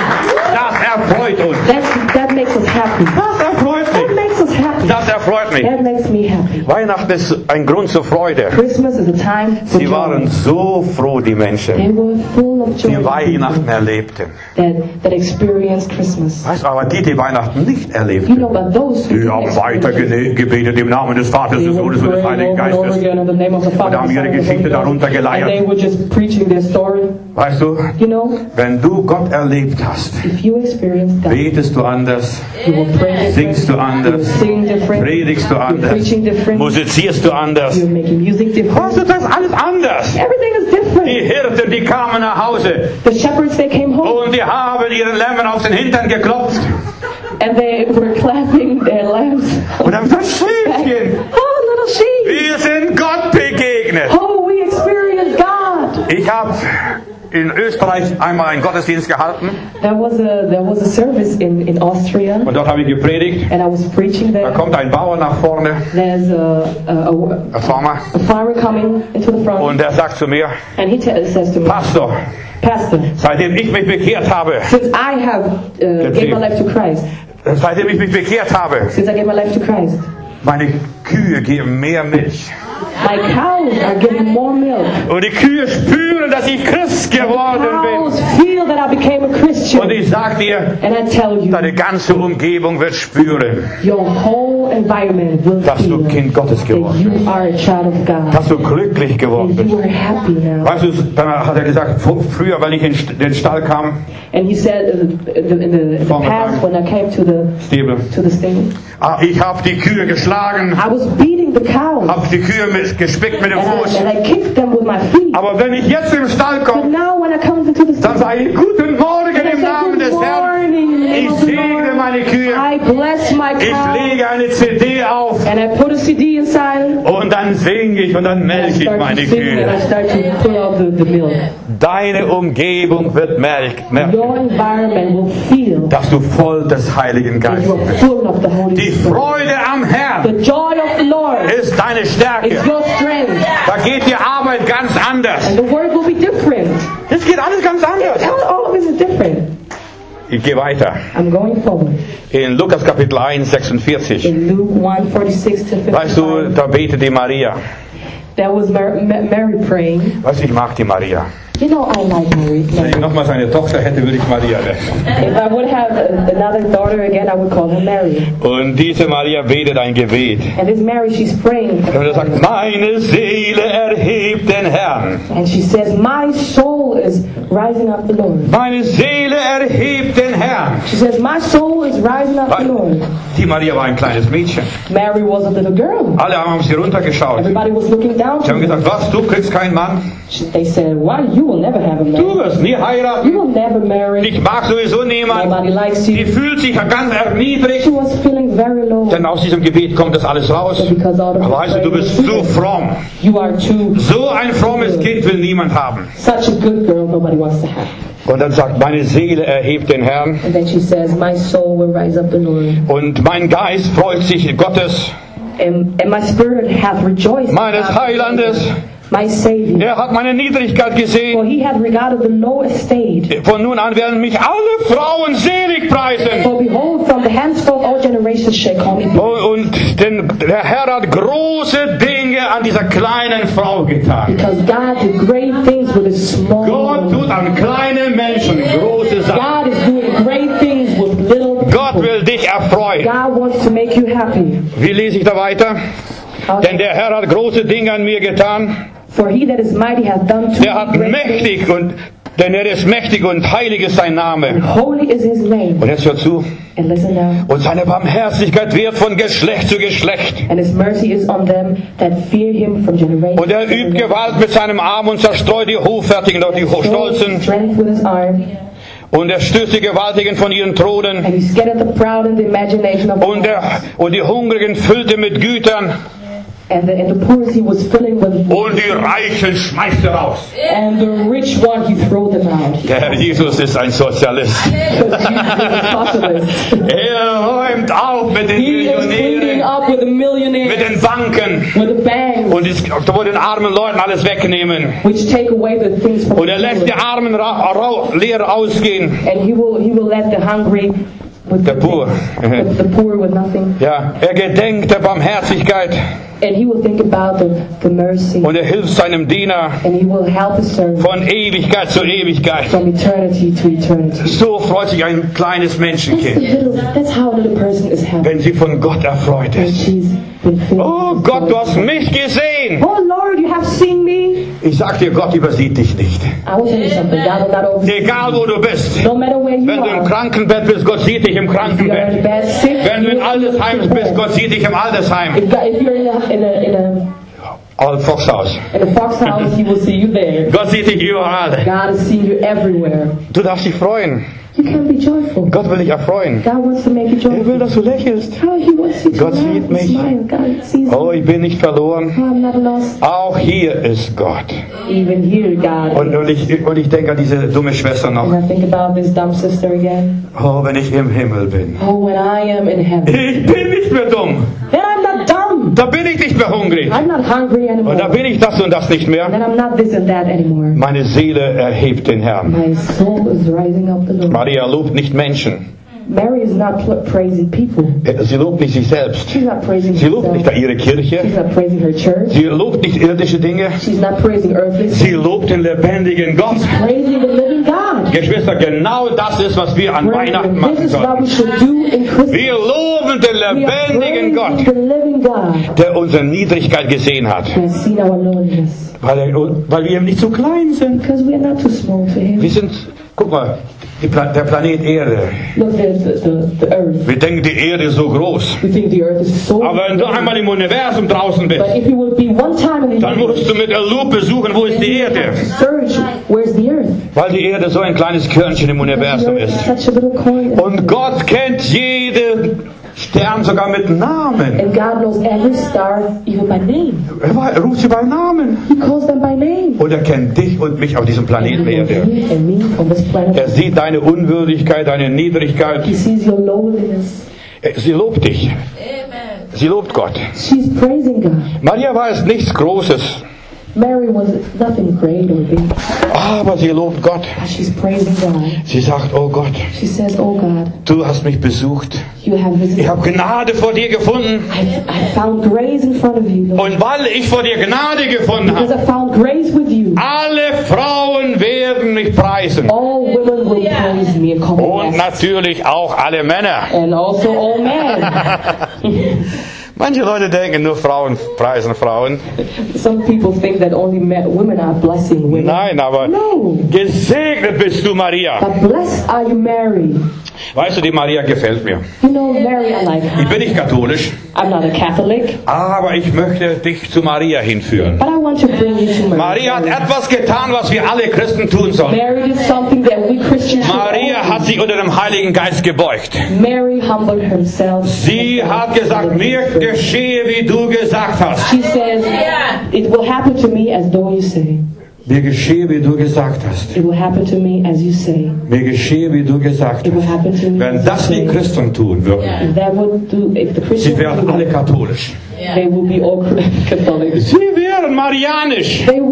Das erfreut uns. That makes us happy. Das erfreut That mich. makes us happy. Das erfreut mich. That makes me happy. Weihnachten ist ein Grund zur Freude. Christmas is a time for Sie waren joy. so froh, die Menschen, They were full of joy. die Weihnachten erlebten. That experienced Christmas. Weißt du, aber die Weihnachten nicht You erlebten, know, but those who die didn't haben experience weiter it, gebetet im Namen des Vaters, they des were Sohnes und des praying Heiligen over and over Geistes. again in the name of the Father, Und haben the Son, ihre and the Geschichte Holy darunter Ghost. geleiert. And they were just preaching their story. Weißt du, You know, wenn du Gott erlebt hast, if you experience God, betest du anders, you will pray different, singst du you will anders, sing different, predigst du you're anders, preaching different, musizierst du anders. you're making music Weißt different. du, das ist alles anders. Everything is different. Die Hirten, die kamen nach Hause The shepherds, they came home und die haben ihren Lämmern auf den Hintern geklopft. and they were clapping their lambs. Und haben gesagt, Schäfchen, Oh, little sheep. wir sind Gott begegnet. Oh, we experienced God. Ich habe in Österreich einmal einen Gottesdienst gehalten There was a service in Austria, und dort habe ich gepredigt. and I was preaching Da there. kommt ein Bauer nach vorne, There's ein Farmer, a farmer coming into the front, und der sagt zu mir, and he says to me, Pastor, Pastor, seitdem ich mich bekehrt habe, since I have gave my life to Christ, seitdem ich mich bekehrt habe, since I gave my life to Christ, meine Kühe geben mehr Milch. my cows are giving more milk. Und die Kühe spüren, dass ich Christ geworden Cows bin. feel that I became a Und Christian. ich sag dir, And I tell you, deine ganze Umgebung wird spüren, your whole environment will dass du feel Kind Gottes that geworden bist. you are a child of God. Dass du glücklich geworden And you bist. are happy now. Weißt du, dann hat er gesagt, früher, wenn ich in den Stall kam, And he said in the past, when I came to Stiebel, the stable, ich habe die Kühe geschlagen, I was beating the cows. habe die Kühe gespickt mit dem Fuß. And I kicked them with my feet. Aber wenn ich jetzt im Stall But komme, now when I come into the dann stable, sage ich, guten Morgen I im say, Namen good des Herrn. morning in the name Ich of the segne Lord. meine Kühe. I bless my Ich cows. lege eine CD auf. And I put a CD inside. Und dann singe ich und dann And I melke ich start meine to sing and I Kühe. start to pull out the milk. Deine Umgebung wird merken, Your environment will feel dass du voll des Heiligen that Geistes you are bist. full of the Holy Die Spirit. Freude am Herrn The joy of the Lord ist deine is Stärke. your strength. Da geht die Arbeit ganz anders. And the word will be different. Es geht alles ganz anders. All of it is different. Ich gehe weiter. I'm going forward. In Lukas Kapitel 1, 46. In Luke 1:46 to 55. Weißt du, da betet die Maria. There was Mary praying. Weißt du, ich mag die Maria. You know, I like Mary. Wenn ich nochmals eine Tochter hätte, würde ich Maria nennen. If I would have another daughter again, I would call her Mary. Und diese Maria betet ein Gebet. And this Mary, she's praying. Und er sagt, meine Seele erhebt den Herrn. And she says, my soul is rising up the Lord. Meine Seele erhebt den Herrn. She says, my soul is rising up the Lord. Die Maria war ein kleines Mädchen. Mary was a little girl. Alle haben auf sie runtergeschaut. Everybody was looking down Sie to haben her. gesagt, was, du kriegst keinen Mann? They said, why? You will never have a Du man. wirst nie heiraten. You will never marry. Ich mag sowieso niemand. Nobody likes Die you. fühlt sich ganz erniedrigt. She was feeling very low. Denn aus diesem Gebet kommt das alles raus. Because out of Aber weißt du, du bist zu fromm. You are too So ein frommes Kind will niemand haben. such a good girl nobody wants to have. Und dann sagt, meine Seele erhebt den Herrn. And then she says, my soul will rise up the Lord. Und mein Geist freut sich Gottes, And my spirit hath rejoiced. meines Heilandes. My Savior. Er hat meine Niedrigkeit gesehen. For he hath regarded the low estate. Von nun an werden mich alle Frauen selig preisen. For behold, from the henceforth all generations shall call me blessed. Und denn der Herr hat große Dinge an dieser kleinen Frau getan. Because God did great things with his small Gott woman. tut an kleinen Menschen große Sachen. God is doing great things with little Gott people. will dich erfreuen. God wants to make you happy. Wie lese ich da weiter? Denn der Herr hat große Dinge an mir getan. For he that is mighty hath done to Der hat me great things. mächtig und denn er ist mächtig und heilig ist sein Name. Holy is his name. Und jetzt hört zu. And listen now. Und seine Barmherzigkeit währt von Geschlecht zu Geschlecht. And his mercy is on them that fear him from generation Und er übt Gewalt mit seinem Arm und zerstreut die Hochfertigen und die Stolzen. strength with his arm. Und er stößt die Gewaltigen von ihren Thronen. And he scattered the proud in the imagination of Und die Hungrigen füllte mit Gütern. and the poor he was filling with Und die Reichen schmeißt er raus. and the rich one he threw them out. Der Herr Jesus ist ein Sozialist. Because Jesus is a socialist. Er räumt auf mit den He is cleaning Millionären, up with the millionaires, mit den Banken. with the banks, Und da wollen den armen Leuten alles wegnehmen. which take away the things from Und er the lässt die Armen leer ausgehen. and he will let the hungry with Der Poor. the poor with nothing, Ja, er gedenkt der Barmherzigkeit and he will think about the mercy, und er hilft seinem Diener and he will help his servant von Ewigkeit zu Ewigkeit. from eternity to eternity. So freut sich ein kleines Menschenkind, That's how a little person is happy wenn sie von Gott erfreut when ist. she's been filled. Oh Gott, du hast mich gesehen. Oh Lord, you have seen me. Ich sag dir, Gott übersieht dich nicht. I will tell you something. God will not oversee. Egal wo du bist. No matter where you Wenn du im are, Krankenbett bist, Gott sieht dich im if you're in Krankenbett. bed sick, Wenn du in Altersheim bist, Gott sieht dich im Altersheim. if you're in Volkshaus. a fox house, he will see you there. Gott sieht dich überall. God is seeing you everywhere. Du darfst dich freuen. You can be joyful. Gott will dich erfreuen. God wants to make you Er will, joyful. dass du lächelst. How he wants you to Gott laugh sieht and mich. smile. God sees Oh, you. ich bin nicht verloren. Oh, I'm not lost. Auch hier ist Gott. Even here, God. Und ich denke an diese dumme Schwester noch. And I think about this dumb sister again. Oh, wenn ich im Himmel bin. Oh, when I am in heaven, Ich bin nicht mehr dumm. then I'm not dumb. Da bin ich nicht mehr hungrig. I'm not hungry anymore. Und da bin ich das und das nicht mehr. Then I'm not this and that anymore. Meine Seele erhebt den Herrn. My soul is rising up the Lord. Maria lobt nicht Menschen. Mary is not praising people. Sie lobt nicht sich selbst. She's not praising Sie lobt nicht herself. ihre Kirche. She's not praising her church. Sie lobt nicht irdische Dinge. She's not praising earthly. Sie lobt den lebendigen Gott. Praising the living God. Geschwister, genau das ist, was wir an Weihnachten machen This is what we sollen. should do in Christmas. Wir loben den We are lebendigen praising Gott, the living God der unsere Niedrigkeit gesehen hat. who has seen our lowliness. Weil wir eben nicht so klein sind. Because we are not too small for Him. Wir sind, guck mal, der Planet Erde. Look at the earth. Wir denken, die Erde ist so groß. We think the earth is so Aber wenn du einmal im Universum draußen bist, But if you will be one time in the dann musst du mit der Lupe suchen, wo ist die Erde. search, where's the earth? Weil die Erde so ein kleines Körnchen im The Universum earth is ist. such a little coin. Und Gott kennt jeden Stern sogar mit Namen. And God knows every star, even by name. Er ruft sie bei Namen. He calls them by name. Und er kennt dich und mich auf diesem And Planeten He knows Erde. you and me on this planet. Er sieht deine Unwürdigkeit, deine Niedrigkeit. He sees your lowliness. Sie lobt dich. Amen. Sie lobt Gott. She's praising God. Maria war es nichts Großes, Mary was nothing great or big, aber sie lobt Gott. but she's praising God. Sie sagt, oh Gott, She says, "Oh God, du hast mich besucht. you have visited. Ich habe Gnade vor dir gefunden. I found grace in front of you, Lord. Und weil ich vor dir Gnade gefunden Because habe, I found grace with you. alle Frauen werden mich preisen. All women will praise me and call me Und blessed. natürlich auch alle Männer. And also all men." Manche Leute denken, nur Frauen preisen Frauen. Some people think that only women are blessing women. Nein, aber No. gesegnet bist du, Maria. But blessed are you, Mary. Weißt du, die Maria gefällt mir. You know, Mary, I like her. Ich bin nicht katholisch, I'm not a Catholic, aber ich möchte dich zu Maria hinführen. but I want to bring you to Mary. Maria hat etwas getan, was wir alle Christen tun sollen. Mary did something that we Christians should Maria all hat sich unter dem Heiligen Geist gebeugt. do. Mary humbled herself. Sie hat gesagt, mir geschehe, wie du gesagt hast. She says, "It will happen to me as though you say. Mir geschehe, wie du gesagt hast. It will happen to me as you say. Mir geschehe, wie du gesagt It will hast. happen to me Wenn as das you die say." Christen tun würden, If that would do, if the sie Christians wären do alle that, katholisch. they will be all Catholic. Sie wären marianisch. They will be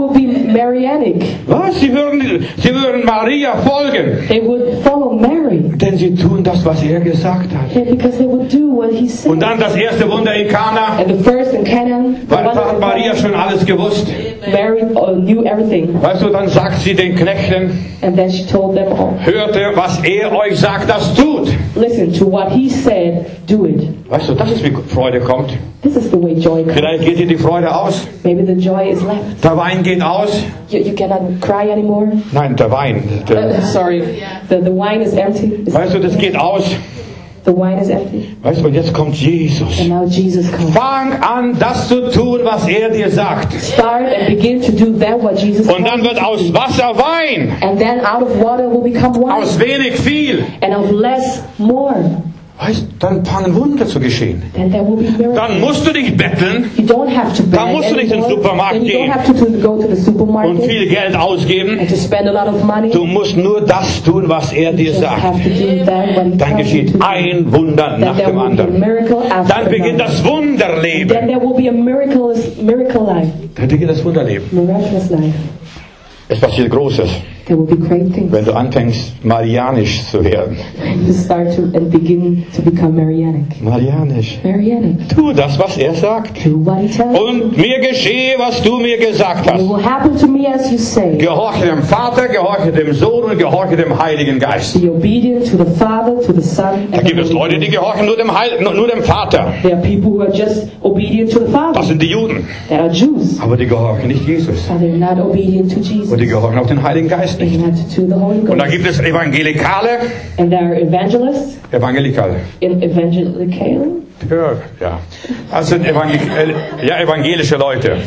Messianic. Was? Sie würden Maria folgen. They would follow Mary. Denn sie tun das, was er gesagt hat. Yeah, because they would do what he said. Und dann das erste Wunder in Kana. And the first in Canaan, Weil da hat Maria schon alles gewusst. Mary knew everything. Weißt du, dann sagt sie den Knechten, And then she told them all, hört ihr, was er euch sagt, das tut. listen to what he said, do it. Weißt du, das ist wie Freude kommt. This is the way joy comes. Vielleicht geht dir die Freude aus. Maybe the joy is left. Der Wein geht aus. You cannot cry anymore. Nein, der Wein. Sorry. The wine is empty. Weißt du, das geht aus. The wine is empty. Weißt du, und jetzt kommt Jesus. And now Jesus comes. Fang an, das zu tun, was er dir sagt. Start and begin to do that what Jesus Und dann wird aus Wasser Wein. And then out of water will become wine. Aus wenig viel. And of less, more. Weißt du, dann fangen Wunder zu geschehen. And there will be miracles. Dann musst du nicht betteln You don't have to beg Dann musst du nicht in den anymore. Supermarkt And you gehen. don't have to go to the supermarket und viel Geld ausgeben. and to spend a lot of money. Du musst nur das tun, was er dir You just sagt. have to do that what he Dann tells you geschieht to do. ein Wunder Then nach there dem will be a anderen. miracle after Dann beginnt another. das Then Wunderleben. there will be a miracle life. Dann beginnt das Wunderleben. Miraculous life. Es passiert Großes, There will be great things. wenn du anfängst, marianisch zu werden. You start to and begin to become Marianic. Marianisch. Marianic. Tu das, was er sagt. Do what he tells you. Und mir geschehe, was du mir gesagt It hast. will happen to me as you say. Gehorche dem Vater, gehorche dem Sohn und gehorche dem Heiligen Geist. Be obedient to the Father, to the Son, Da and the gibt es Holy Leute, die Ghost. gehorchen nur dem Vater. There are people who are just obedient to the Father. Das sind die Juden. That are Jews. Aber die gehorchen nicht Jesus. But they're not obedient to Jesus. Und die gehorchen auch den Heiligen Geist They're nicht. not to the Holy Und da Ghost. gibt es Evangelikale. And there are evangelists, Evangelikale. evangelical, Ja. Das sind evangelische Leute.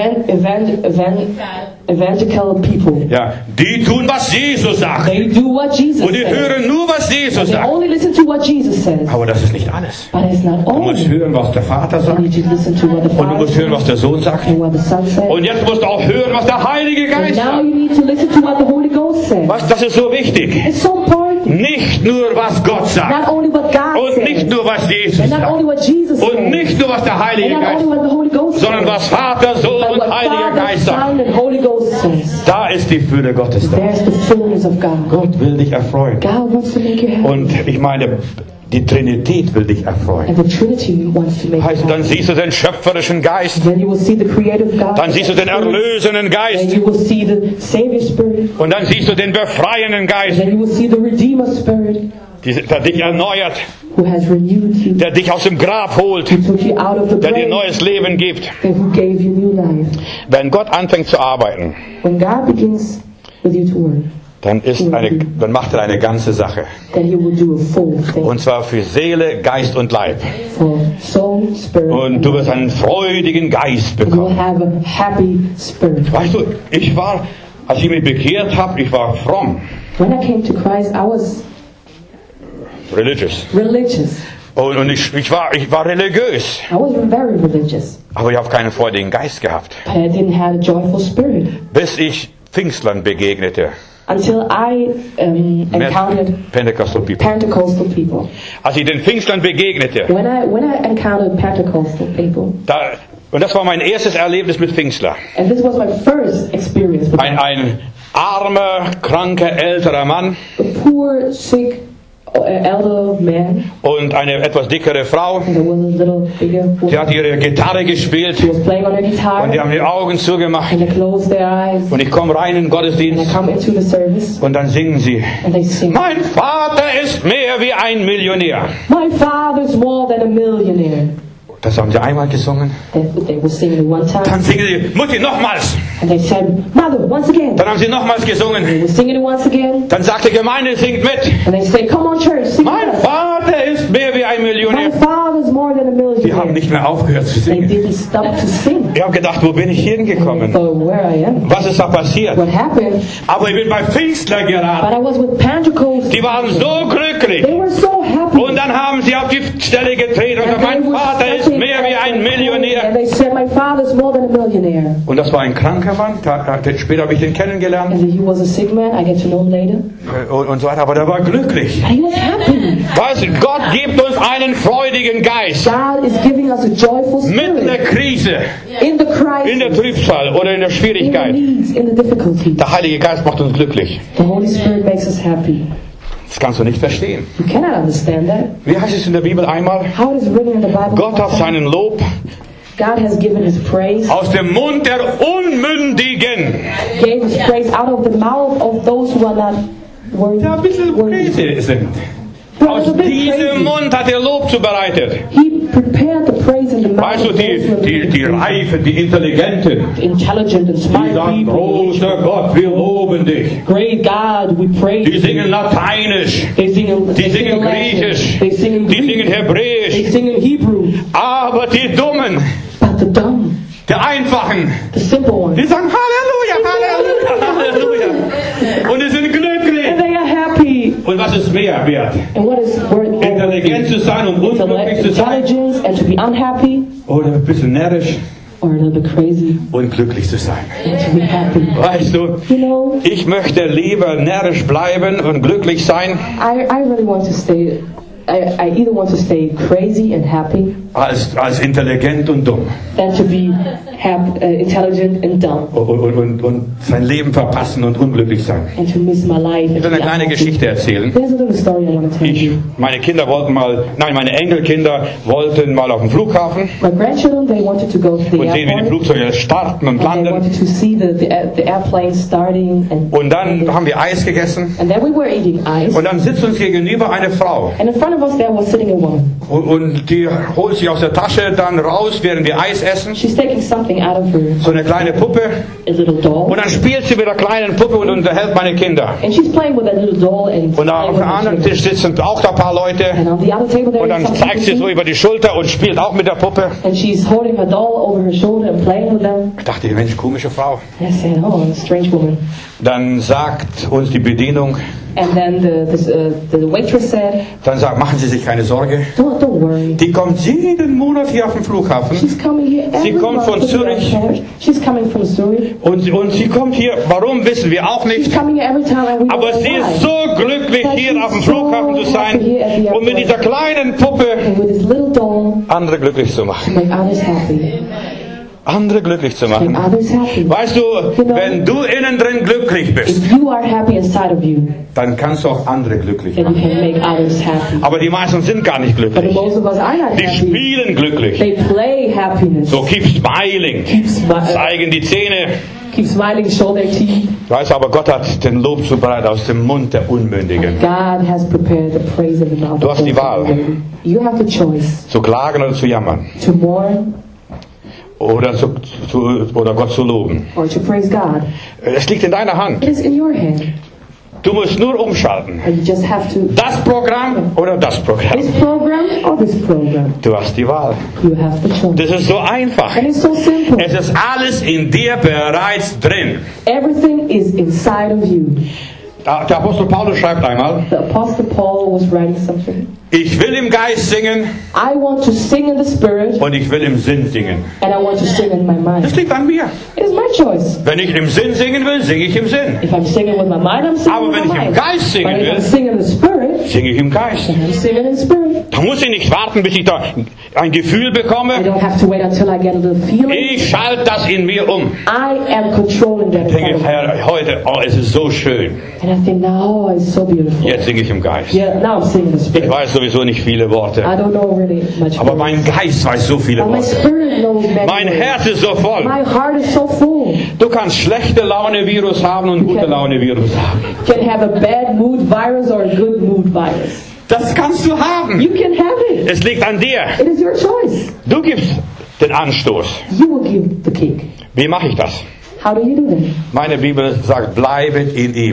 evangelical people. Ja. Die tun, was Jesus sagt. They do what Jesus Und die says. hören nur, was Jesus They sagt. only listen to what Jesus says. Aber das ist nicht alles. But it's not Du musst only. hören, was der Vater You sagt. need to listen to what the Und du Father musst hören, was der Sohn sagt. and what the Son says. Und jetzt musst du auch hören, was der Heilige And Geist now sagt. you need to listen to what the Holy Ghost says. Was, das ist so wichtig. It's so important. Nicht nur, was Gott sagt. Not only what God Und says. nicht nur, was Jesus And not only sagt. what Jesus says. Und nicht nur, was der Heilige And not Geist only what the Holy Ghost sondern says. was Vater, Sohn But und what Heiliger Father, Geist sagt. Son, and Holy Ghost says. Da ist die Fülle Gottes da. There's the fullness of God. Gott will dich erfreuen. God wants to make you happy. Und ich meine, die Trinität will dich erfreuen. And the Trinity wants to make you Heißt, dann happy. siehst du den schöpferischen Geist. Then you will see the creative God. Dann siehst du den erlösenden And Geist. you will see the Savior Spirit. Und dann siehst du den befreienden Geist, Then you will see the Redeemer Spirit der dich erneuert, who has renewed you, der dich aus dem Grab holt, who took you out of the der dir grave, neues Leben gibt. and who gave you new life. Wenn Gott anfängt zu arbeiten, When God begins with you to work, dann macht er eine ganze Sache. then He will do a full thing Und zwar für Seele, Geist und Leib. for soul, spirit, Und du wirst einen freudigen Geist and you will bekommen. have a happy spirit. Weißt du, als ich mich bekehrt habe, ich war fromm, When I came to Christ, I was religious. religious. Und ich war religiös. I was very religious, Aber ich habe keinen freudigen Geist gehabt. but I didn't have a joyful spirit Bis ich Pfingstlern begegnete. until I encountered Pentecostal people. Pentecostal people. Als ich den Pfingstlern begegnete, When I encountered Pentecostal people, und das war mein erstes Erlebnis mit Pfingstler. and this was my first experience with Ein armer, kranker, älterer Mann a poor, sick, elder man, und eine etwas dickere Frau. and there was a little bigger Die woman. hat ihre Gitarre gespielt She was playing on her guitar, und die haben die Augen zugemacht. and they closed their eyes, Und ich komme rein in den and I Gottesdienst come into the service, und dann singen sie: and they sing, Mein Vater ist mehr wie ein Millionär. "My father's more than a millionaire." Das haben sie einmal gesungen. They were singing it one time, Dann singen sie: Mutti, nochmals. and they said, "Mother, once again." Dann haben sie nochmals gesungen. They were singing it once again, Dann sagt die Gemeinde: Singt mit. and they say, "Come on, church, sing Mein with us." Vater ist mehr wie ein My Millionär. father's more than a Die haben millionaire. nicht mehr aufgehört zu They singen. didn't stop to sing. Ich habe gedacht, wo bin ich hingekommen? So where I am, Was ist da passiert? what happened? Aber ich bin bei Pfingstler But geraten. I was with Pentecost. Die waren so glücklich. They were so happy. happy. Und dann haben sie auf die Stelle getreten und gesagt, mein Vater ist mehr wie ein Millionär. And they said, my father's more than a millionaire. Und das war ein kranker Mann. Später habe ich den kennengelernt. And he was a sick man. I get to know him later. Und so weiter. Aber der war glücklich. But he was happy. Weißt du, Gott gibt uns einen freudigen Geist. God is giving us a joyful Mitten in der spirit. Krise, In the crisis. in der Trübsal oder in der In the Schwierigkeit. needs. In the difficulties. Der Heilige Geist macht uns glücklich. The Holy Spirit makes us happy. Das kannst du nicht verstehen. You cannot understand that. Wie heißt es in der Bibel einmal? How it is written in the Bible. Gott hat seinen Lob God has given his praise. aus dem Mund der Unmündigen. Gave his praise out of the mouth of those who are not worthy. Der ein bisschen crazy sind. Aus diesem Mund hat er Lob zubereitet. He prepared the praise in the mouth Weißt du, of those who are die Reifen, die Intelligenten, intelligent and die smart sagen, people. großer Gott, wir loben dich. Great God, we praise Die singen Lateinisch, They sing in, die they sing in singen Latin. Griechisch, They sing in die Greek. singen They Hebräisch. sing in Hebrew. Aber die Dummen, But the dumb, die Einfachen, the simple ones, die sagen Halleluja, Halleluja, Halleluja. Und die sind glücklich. and they are happy. Und was ist mehr wert? And what is worth more? Intelligent zu sein und unglücklich zu sein? Intelligence and to be unhappy, Oder ein bisschen närrisch or a little bit crazy und glücklich zu sein? and to be happy. Weißt du, You know, ich möchte lieber närrisch bleiben und glücklich sein, I really want to stay. I either want to stay crazy and happy als intelligent und dumm. than to be intelligent and dumb Und sein Leben verpassen und unglücklich sein. and to miss my life. Ich will And eine be kleine unhappy. Geschichte erzählen. There's a little story I want to tell you. Meine Enkelkinder wollten mal auf den Flughafen My grandchildren, they wanted to go to the und sehen, wie die airport. Flugzeuge starten und And they landen. wanted to see the airplane starting Und dann haben wir Eis gegessen. and then we were eating ice. Und dann sitzt uns gegenüber eine Frau. And in front of us there was sitting a woman. Und die holt sich aus der Tasche dann raus, während wir Eis essen. She's taking something out of her, So eine kleine Puppe. a little doll. Und dann spielt sie mit der kleinen Puppe und unterhält meine Kinder. And she's playing with that little doll and Und playing auf with dem the anderen children. Tisch sitzen auch da ein paar Leute. And on the other table there Und is dann some zeigt sie so people über die Schulter und spielt auch mit der Puppe. and she's holding her doll over her shoulder and playing with them. Ich dachte, Mensch, komische Frau. And I said, oh, a strange woman. Dann sagt uns die Bedienung, And then the waitress said, machen Sie sich keine Sorge. don't worry. Die kommt jeden Monat hier auf den Flughafen. She's coming here every Sie kommt month von to the Zürich. airport. She's coming from Zurich. Und sie kommt hier, warum wissen wir auch She's nicht. coming here every time and we don't Aber know sie why. ist so glücklich, hier auf dem Flughafen zu sein und mit dieser kleinen Puppe And with this little doll, andere glücklich zu machen. make others happy. Andere glücklich zu Make machen. others happy. Weißt du, wenn du innen drin glücklich bist, If you are happy inside of you, dann kannst du auch andere glücklich then you machen. can make others happy. Aber die meisten sind gar nicht But glücklich. most of us are not Die happy. spielen glücklich. They play happiness. So keep smiling. Zeigen die Zähne. Keep smiling, show their teeth. Weißt du, aber Gott hat den Lob zubereitet aus dem Mund der Unmündigen. God has prepared the praise of the mouth. Du hast die Wahl. You have the choice Zu klagen oder zu jammern. to mourn Oder Gott zu loben. or to praise God. Es liegt in deiner Hand. It is in your hand. Du musst nur umschalten. And you just have to Das Programm oder das Programm. this program or this program. Du hast die Wahl. You have the choice. Das ist so einfach. And it's so simple. Es ist alles in dir bereits drin. Everything is inside of you. Der Apostel Paulus schreibt einmal, The Apostle Paul was writing something. ich will im Geist singen I want to sing in the spirit und ich will im Sinn singen. and I want to sing in my Das mind. liegt an mir. It is my choice. Wenn ich im Sinn singen will, singe ich im Sinn. If I'm singing with my mind, I'm singing Aber with wenn my ich im mind. Geist singen But if I'm will, singing in the spirit, singe ich im Geist. then I'm singing in spirit. Da muss ich nicht warten, bis ich da ein Gefühl I bekomme. don't have to wait until I get a little feeling. Ich schalte das in mir um. I am controlling that Ich denke, inside of me. Herr, heute, oh, es ist so schön. And I think now, oh, it's so beautiful. Jetzt singe ich im Geist. Yeah, now I'm singing in the Ich spirit. weiß sowieso nicht viele Worte. I don't know really much. Aber words. mein Geist weiß so viele But my Worte. spirit knows many Mein words. Herz ist so voll. My heart is so full. Du kannst schlechte Laune-Virus haben und gute Laune-Virus haben. You can have a bad mood virus or a good mood virus. Das kannst du haben. You can have it. Es liegt an dir. It is your choice. Du gibst den Anstoß. You will give the kick. Wie mache ich das? How do you do that? Meine Bibel sagt, bleibet in ihm.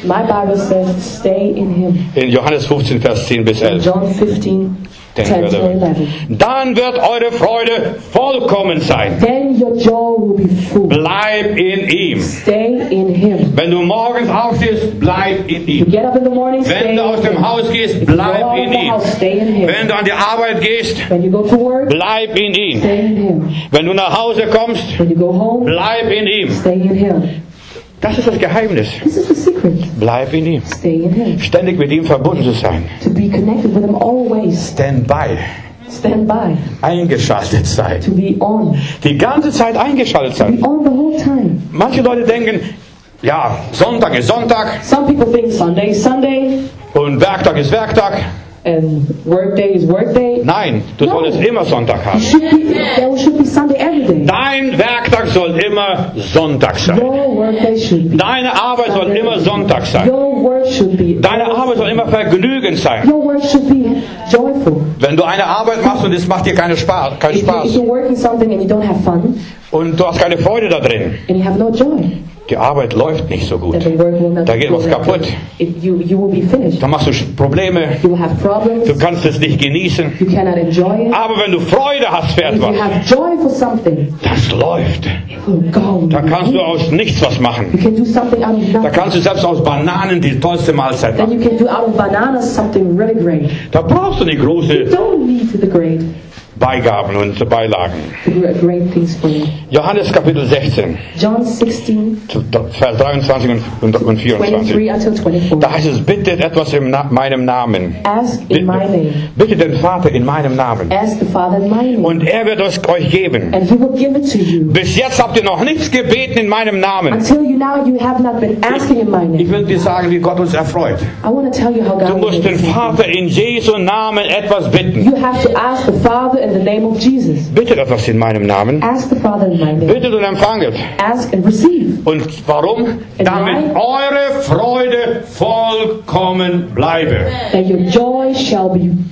My Bible says, stay in Him. In Johannes 15, Vers 10 bis In 11. John 15, 10 to 11. Dann wird eure Freude vollkommen sein. Then your joy will be full. Bleib in ihm. Stay in Him. Wenn du morgens aufstehst, bleib in You ihm. get up in the morning, stay Wenn in du aus dem Him. Haus gehst, If you go bleib out of in the ihm. house, stay in Him. Wenn du an die Arbeit gehst, When you go to work, bleib in ihm. stay in Him. Wenn du nach Hause kommst, When you go home, bleib in ihm. stay in Him. Das ist das Geheimnis. This is the secret. Bleib in ihm. Stay in Him. Ständig mit ihm verbunden zu sein. To be connected with Him always. Stand by. Stand by. Eingeschaltet sein. To be on. Die ganze Zeit eingeschaltet Be sein. on the whole time. Manche Leute denken, ja, Sonntag ist Sonntag Some people think Sunday is Sunday und Werktag ist Werktag. and work day is work day. Nein, du solltest immer Sonntag haben. There should be Sunday every day. Dein Werktag soll immer Sonntag sein. Your work day should be. Deine Arbeit soll immer Sonntag sein. Your work should be. Deine Arbeit soll immer vergnügend sein. Your work should be joyful. Wenn du eine Arbeit machst und es macht dir keinen If Spaß you're working something and you don't have fun und du hast keine Freude da drin, and you have no joy, die Arbeit läuft nicht so gut. then the work will not Da geht was kaputt. You will be finished. Da machst du Probleme, You will have problems. du kannst es nicht genießen. You cannot enjoy it. Aber wenn du Freude hast für If you etwas, have joy for something, das läuft. it will go. Da kannst du aus nichts was You machen. can do something out of Da nothing. kannst du selbst aus Bananen die tollste Mahlzeit Then machen. you can do out of bananas something really great. Da brauchst du nicht große Don't need the great Beigaben und Beilagen. great things for you. Johannes Kapitel 16, John 16, Vers 23 und 24. 23 until 24. Da heißt es, bittet etwas in meinem Namen. Ask in my name. Bittet den Vater in meinem Namen. Ask the Father in my name. Und er wird es euch geben. And He will give it to you. Bis jetzt habt ihr noch nichts gebeten in meinem Namen. Until you have not been asking in my Ich name. will dir sagen, wie Gott uns erfreut. I want to tell you how Du God musst den makes you. Vater in Jesu Namen etwas bitten. You have to ask the Father in the name of Jesus. Bittet etwas in meinem Namen. Ask the Father in my name. Bittet und empfanget. Ask and receive. Und warum? Damit eure Freude vollkommen bleibe. That your joy shall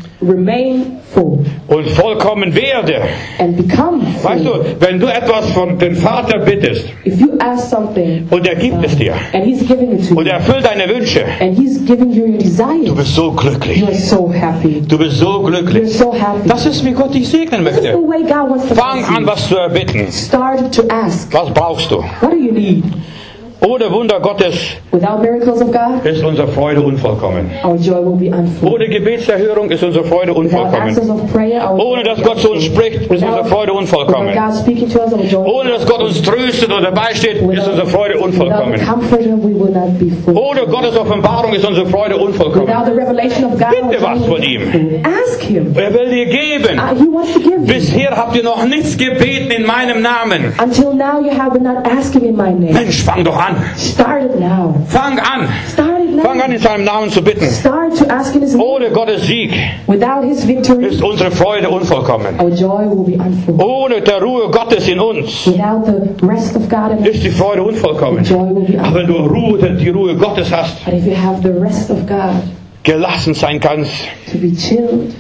remain full Und vollkommen werde. and become Weißt full. du, wenn du etwas von dem Vater bittest If you ask something und er gibt es dir and He's giving it to und you er erfüllt deine Wünsche, and He's giving you your du desires, bist so glücklich. you're so happy. Du bist so You're glücklich. so happy. Das ist, wie Gott dich segnen This is the möchte. way God wants to Fang bless an, you. was zu erbitten. Start to ask. Was brauchst du? What do you need? Ohne Wunder Gottes Without miracles of God, ist unsere Freude unvollkommen. our joy will be unfull. Ohne Gebetserhörung ist unsere Freude Without unvollkommen. access of prayer, our Ohne joy dass will be Gott zu uns unfull. spricht, ist unsere Freude Without unvollkommen. God speaking to us, our joy will Ohne be dass Gott uns tröstet oder beisteht, ist unsere Freude Without the unvollkommen. comforter, we will not be full. Ohne Gottes Offenbarung ist unsere Freude unvollkommen. Without the revelation of God, Bitte our was joy von will ihm. be full. Ask Him. Er will dir geben. He wants to give you. Bisher habt ihr noch nichts gebeten in meinem Namen. Until now, you have been not asking in my name. Mensch, fang doch an. Start it now. Fang an. Start it Fang now. an, in seinem Namen zu bitten. Start to ask in His name. Ohne Gottes Sieg Without His victory, ist unsere Freude unvollkommen. our joy will be unfull. Ohne der Ruhe Gottes in uns Without the rest of God in us, ist die Freude unvollkommen. joy will be Aber unfull. wenn du die Ruhe Gottes hast, But if you have the rest of God gelassen sein kannst, to be chilled,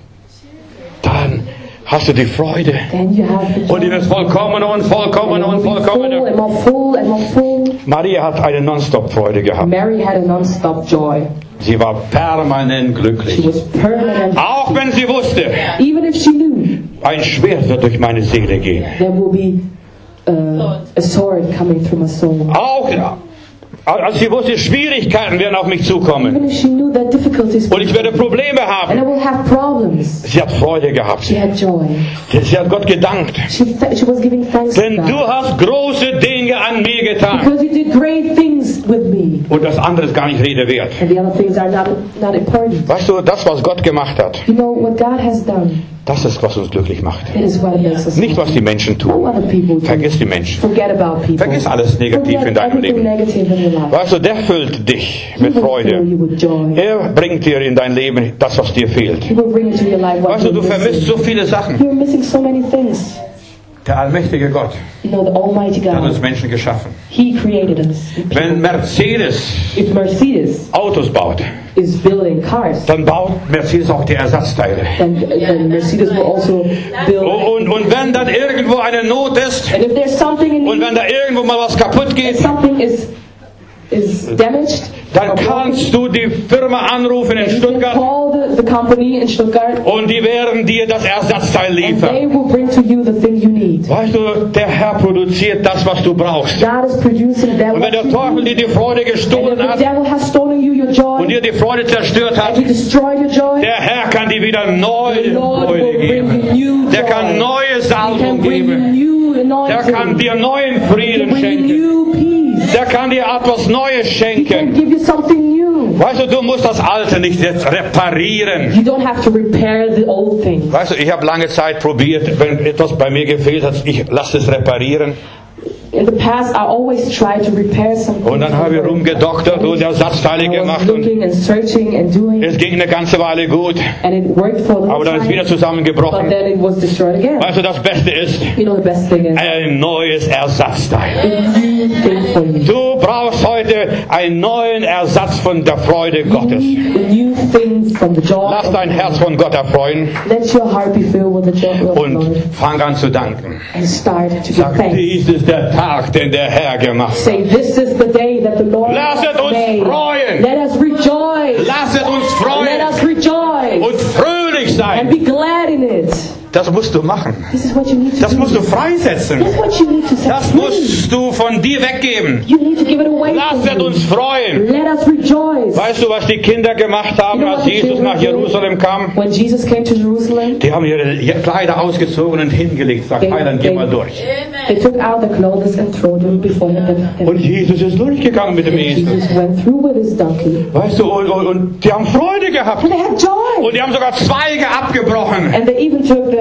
dann hast du die Freude. then you have the Und die joy. wird vollkommen und vollkommen und And it will be full vollkommen. and more full and more full. Maria hat eine Nonstop-Freude gehabt. Mary had a non-stop joy. Sie war permanent She glücklich. was permanent. Auch wenn sie wusste, Even if she knew ein Schwert wird durch meine Seele gehen. there will be a sword coming through my soul. Auch als sie wusste, Schwierigkeiten werden auf mich zukommen. Even if she knew that difficulties Und ich werde Probleme and haben. I will have problems, Sie hat Freude gehabt. she had joy. Sie hat Gott gedankt. She was giving thanks to Denn du God. hast große Dinge an mir getan. Because you did great things with me. Und das andere ist gar nicht Rede wert. And the other things are not important. Weißt du, das, was Gott gemacht hat, You know what God has done? das ist, was uns glücklich macht. It is what makes us Nicht, was die Menschen No tun. other people do. Vergiss die Menschen. Forget about people. Vergiss alles Negativ Forget in deinem everything Leben. negative in your life. Weißt du, der füllt dich He mit will fill Freude. you with joy. Er bringt dir in dein Leben das, was dir fehlt. He will bring into your life what Weißt du, you're du vermisst missing. so viele Sachen. You're missing so many things. Der allmächtige Gott You know, the Almighty hat uns God, Menschen geschaffen. He created us. Wenn Mercedes If Mercedes Autos baut, is building cars, dann baut Mercedes auch die Ersatzteile. then Mercedes will also build. Und wenn dann irgendwo eine Not ist And if there's something in und need, wenn da irgendwo mal was kaputt if geht, something is is damaged, dann kannst du die Firma anrufen in you can Stuttgart call the company in Stuttgart, und die werden dir das Ersatzteil and they liefern. will bring to you the thing you need. Weißt du, der Herr produziert das, was du brauchst. God is producing that Und wenn der what Teufel you dir need. die Freude And if gestohlen the hat devil has stolen you your joy, und dir die Freude zerstört hat, and he destroyed your joy, der Herr kann dir wieder the neue Lord Freude will bring geben. you new Der joy. kann neue He can Salbung bring you geben. new Der kann anointing. dir neuen He can Frieden bring you schenken. new peace. Der kann dir etwas Neues He can schenken. give you something new. Weißt du, du musst das Alte nicht jetzt reparieren. You don't have to repair the old things. Weißt du, ich habe lange Zeit probiert, wenn etwas bei mir gefehlt hat, ich lasse es reparieren. In the past, I always tried to repair something. Und dann habe ich rumgedoktert und Ersatzteile I was gemacht und looking and searching and doing, es ging eine ganze Weile gut, and it worked for a aber little dann ist wieder time, but zusammengebrochen. then it was destroyed again. Weißt du, das Beste ist You know, the best thing is ein neues Ersatzteil. a new thing for you. Du brauchst heute einen neuen Ersatz von der Freude You Gottes. need a new thing from the joy Lass of dein God. Herz von Gott erfreuen Let your heart be filled with the joy of the und Lord, fang an zu danken. and start to give Sag, thanks. dies ist der Tag, den der Herr gemacht hat. Say, this is the day that the Lord Lasset has uns made. freuen. Let us rejoice. Lasset uns Let freuen us rejoice und fröhlich and sein. be glad in it. Das musst du machen. This is what you need to Das do. musst du freisetzen. That's what you need to set Das free. musst du von dir weggeben. You need to give it away Lasset from uns you. freuen. Let us rejoice. Weißt du, was die Kinder gemacht haben, You know als what the Jesus children nach did? Jerusalem kam? When Jesus came to Jerusalem, Die haben ihre Kleider ausgezogen und hingelegt. Sagt, They- Heiland, geh they- mal durch. they took out the clothes and threw them before him. Und Jesus ist durchgegangen mit dem Esel. Jesus went through with his donkey. Weißt du, und die haben Freude gehabt. And they had joy. Und die haben sogar Zweige abgebrochen. And they even took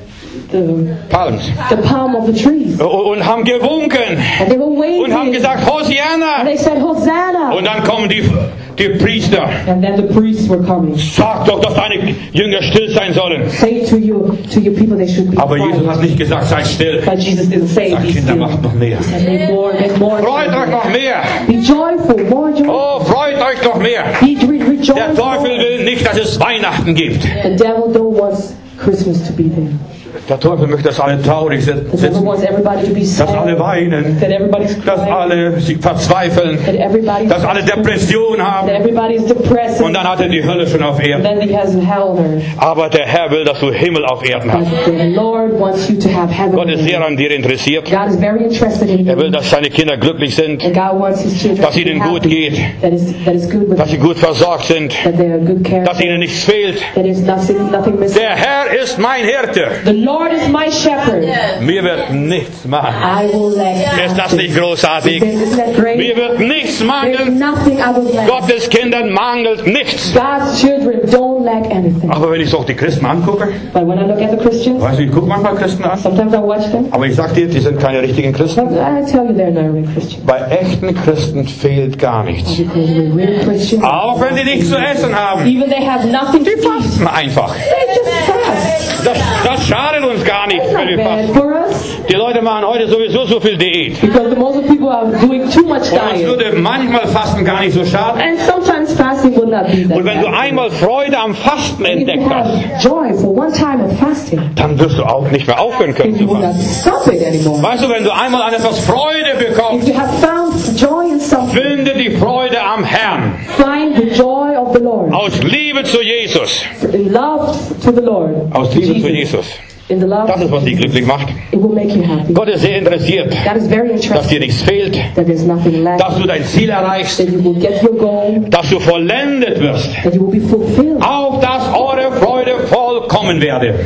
Palms. the palm of the trees. Und haben gewunken. And they were waving. Und haben gesagt, And Hosianna. they said, Hosanna. Und dann kommen die Priester. And then the priests were coming. Sag doch, dass deine Jünger still sein sollen. Say to your people they should be Aber Jesus quiet. hat nicht gesagt, seid still. But Jesus didn't say Sagt, be Kinder, still. macht noch mehr. He said, make more. Freut euch noch mehr. Be joyful, more joy. Oh, freut euch noch mehr. Rejoice. Der Teufel will nicht, dass es Weihnachten gibt. The devil don't want Christmas to be there. Der Teufel möchte, dass alle traurig The devil sitzen, wants everybody to be sad. dass alle weinen, That everybody's dass crying. alle sich verzweifeln, That everybody's dass alle Depression that haben. everybody's depressed. Und dann hat er die Hölle schon auf And Erden. then he has hell on earth. Aber der Herr will, dass du Himmel auf Erden But hast. the Lord wants you to have heaven. Gott on ist sehr earth. an dir interessiert. God is very interested in Er will, you. dass seine Kinder glücklich sind, And God wants his children dass to be ihnen gut happy. geht, That is good with dass sie them. gut versorgt sind, That they are good care. dass ihnen nichts fehlt. That is nothing missing. Der Herr ist mein Hirte. The Lord is my shepherd. Mir wird nichts mangeln. I will lack Ist das nicht großartig? Isn't that great? Mir wird nichts There's mangeln. nothing I will lack. Gottes Kindern mangelt nichts. God's children don't lack anything. Aber wenn ich so die Christen angucke, But when I look at the Christians, weißt du, ich gucke manchmal Christen an, sometimes I watch them. aber ich sag dir, die sind keine richtigen Christen. I tell you they're not real Christians. Bei echten Christen fehlt gar nichts. Because we're real Christians. Auch wenn die nichts zu essen haben. Even they have nothing to Die eat. fasten einfach. They just fast. Das schadet uns gar nicht, It's wenn wir not bad fasten. for us. Die Leute machen heute sowieso so viel Diät. Because the most of people are doing too much Und uns diet. würde manchmal Fasten gar nicht so schaden. And sometimes fasting will not be that Und wenn du bad. einmal Freude am Fasten If you entdeckt hast, have joy for one time of fasting, dann wirst du auch nicht mehr aufhören können then zu you will not fasten. stop it anymore. Weißt du, wenn du einmal an etwas Freude If bekommst, you have found joy in something, finde die Freude am Herrn. find the joy of the Lord. Aus Liebe zu Jesus. In love to the Lord. Aus Liebe zu Jesus. In the love Das ist, was dich glücklich macht. it will make you happy. Gott ist sehr interessiert, God is very dass interested dir nichts fehlt, that there's nothing dass lacking, du dein Ziel erreichst, that you will get your goal, dass du vollendet wirst, that you will be fulfilled, auf dass eure Freude vollkommen werde.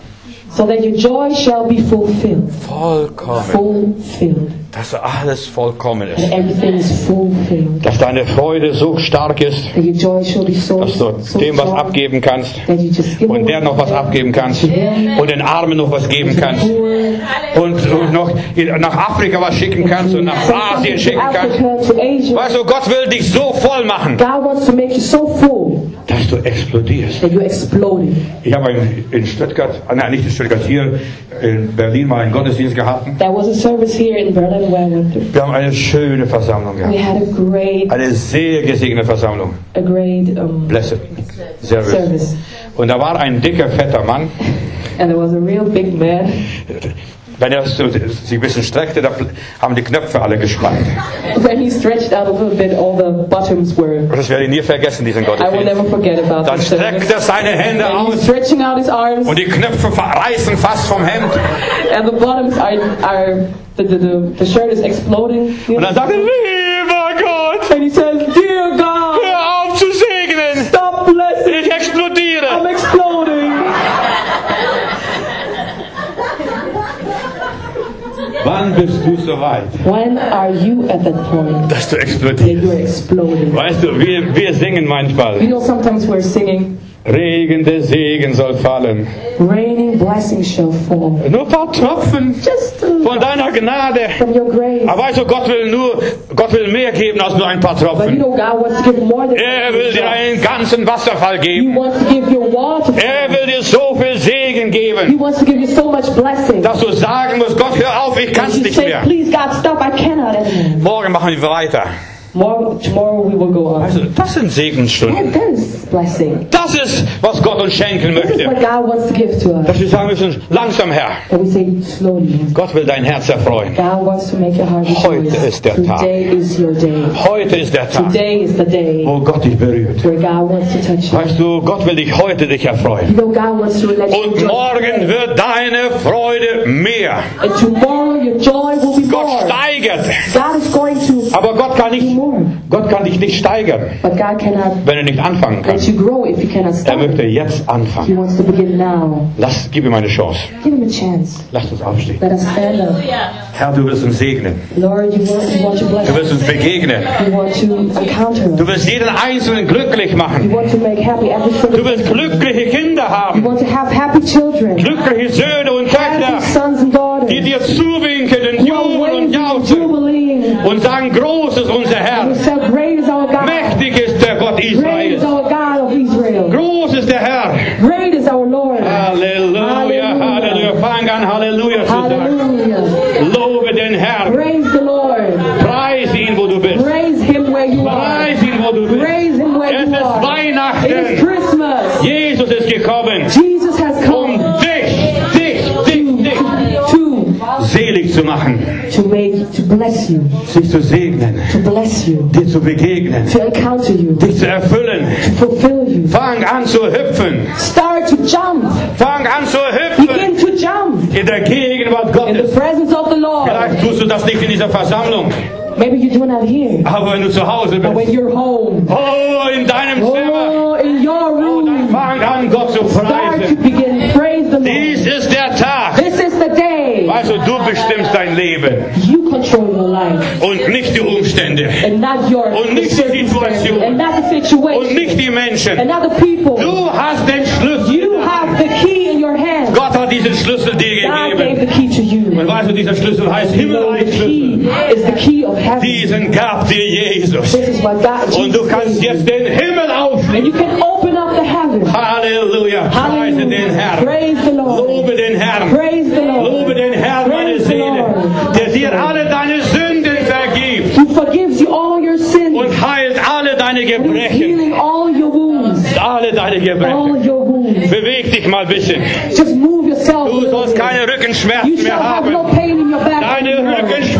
so that your joy shall be fulfilled. Vollkommen. Fulfilled. Dass alles vollkommen That ist. everything is fulfilled. Dass deine Freude so stark ist, That your joy shall be so, dass du so dem was strong abgeben kannst that you just give und away der noch was abgeben kannst und den Armen noch was geben kannst und noch nach Afrika was schicken kannst und nach Asien to schicken kannst. Africa, to Asia. Weißt du, Gott will dich so voll machen, God wants to make you so full dass du explodierst. that you're exploding. Ich habe in Stuttgart, nein, nicht in Stuttgart, hier in Berlin mal einen Gottesdienst gehabt. There was a service here in Berlin where I went through. Wir haben eine schöne Versammlung We gehabt. had Eine sehr gesegnete Versammung. a great Blessed Service. service. Und da war ein dicker, fetter Mann. And there was a real big man. Wenn er so sich ein bisschen streckte, da haben die Knöpfe alle gespannt. When he stretched out a little bit, all the buttons were. Das werde ich nie vergessen, diesen I will Gottesdienst. never forget about Dann this. streckt er seine Hände And he's aus stretching out his arms, und die Knöpfe reißen fast vom Hemd. and the bottoms are the shirt is exploding. Und dann sagt er, lieber Gott, And he says, "Dear God, hör auf zu segnen. stop blessing. Ich explodiere. I'm exploding." Wann bist du so weit, When are you at that point dass du that explodierst? you're exploding? Weißt du, wir singen You manchmal, know, sometimes we're singing, Regen der Segen soll fallen. "Raining blessings shall fall." Nur ein paar Tropfen Just von deiner Gnade. from your grace. Aber weißt du, Gott will mehr geben als nur ein paar But you Tropfen. know, God wants to give more than Er will dir einen ganzen Wasserfall He geben. wants to give you water. Er will dir so viel Segen He geben, wants to give you so much blessing. dass du sagen musst, Gott, hör auf, ich kann's You nicht say, mehr. "Please, God, stop! I cannot anymore." Morgen machen wir weiter. Tomorrow we will go on. Also, das sind Segensstunden. That is blessing. Das ist, was Gott uns schenken This is möchte. what God wants to give to us. Dass wir sagen müssen, langsam Herr, And we say slowly. Gott will dein Herz erfreuen. God wants to make your heart Heute rejoice. ist der Tag. Today is your day. Heute ist der Tag, Today is the day wo Gott dich berührt. where God wants to touch you. Weißt du, Gott will dich heute erfreuen. You know, God wants to let you Und rejoice morgen today. wird deine Freude mehr. And tomorrow your joy will be Gott more. steigert. God is going to Aber Gott kann dich nicht steigern, But God cannot wenn er nicht anfangen kann. let you grow if you cannot Er start. möchte jetzt He anfangen. wants to begin now. Gib ihm eine Chance. Give him a chance. Lass uns aufstehen. Let us stand up. Herr, du willst uns segnen. Lord, you want to bless Du us. willst uns begegnen. You want to encounter Du us. willst jeden Einzelnen glücklich You machen. want to make happy every Du single willst glückliche Kinder You haben. want to have happy children. Glückliche Söhne und Happy Töchter, sons and daughters. die dir zuwinken und Who are jubeln und waving and jauchzen jubileeing. und sagen, groß ist unser Herr. We say, great is our God. Mächtig ist der Gott Great is Israels. our God of Israel. Groß ist der Herr. Great is our Lord. Halleluja, Halleluja. Fang an, Halleluja zu sagen. Hallelujah. Lobe den Herrn. Praise the Lord. Preis ihn, wo du bist. Praise Him where you are. Preis ihn, wo du bist. Praise Him where Es you ist are. It is Weihnachten. Christmas. Jesus ist gekommen, Jesus has um come dich to selig zu machen, to bless you, sich zu segnen, to bless you, dir zu begegnen, to encounter you, dich zu erfüllen. to fulfill you. Fang an zu hüpfen. Start to jump. Fang an zu Begin hüpfen to jump in der Gegenwart in the Gottes. presence of the Lord. Vielleicht tust du das nicht in dieser Versammlung, Maybe you do not hear, aber wenn du zu Hause but when bist, you're home, oh, in deinem Zimmer, oh, in your room, fang an, Gott zu start to preisen. begin. Praise the Dies Lord. ist der Tag. This is the day. Weißt du, du bestimmst dein Leben You control your life und nicht die Umstände and not your Und nicht die circumstances Situation. and not the und situation nicht die Menschen. and not the people. Du hast den Schlüssel. You have the key in your hand. Gott hat diesen Schlüssel dir God gave gegeben. the key to you. Und weißt du, dieser Schlüssel heißt The Himmelreichschlüssel. key is the key of heaven. Diesen gab dir Jesus. This is what God Und du Jesus kannst gave you. jetzt den Himmel aufnehmen. And you can open up the heaven. Halleluja. Preise den Hallelujah. Herrn. Praise the Lord. Lobe den Herrn. Praise the Lord. Lobe den Herrn, meine Praise the Seele, Lord. der dir alle deine Sünden vergibt Who forgives you all your sins. und heilt alle deine Who is Gebrechen. healing all your wounds. Alle deine All Gebrechen. your wounds. Beweg dich mal ein bisschen. Just move yourself. a Du little sollst bit. keine You Rückenschmerzen mehr shall have haben. no pain in your back. Deine anymore. Rückenschmerzen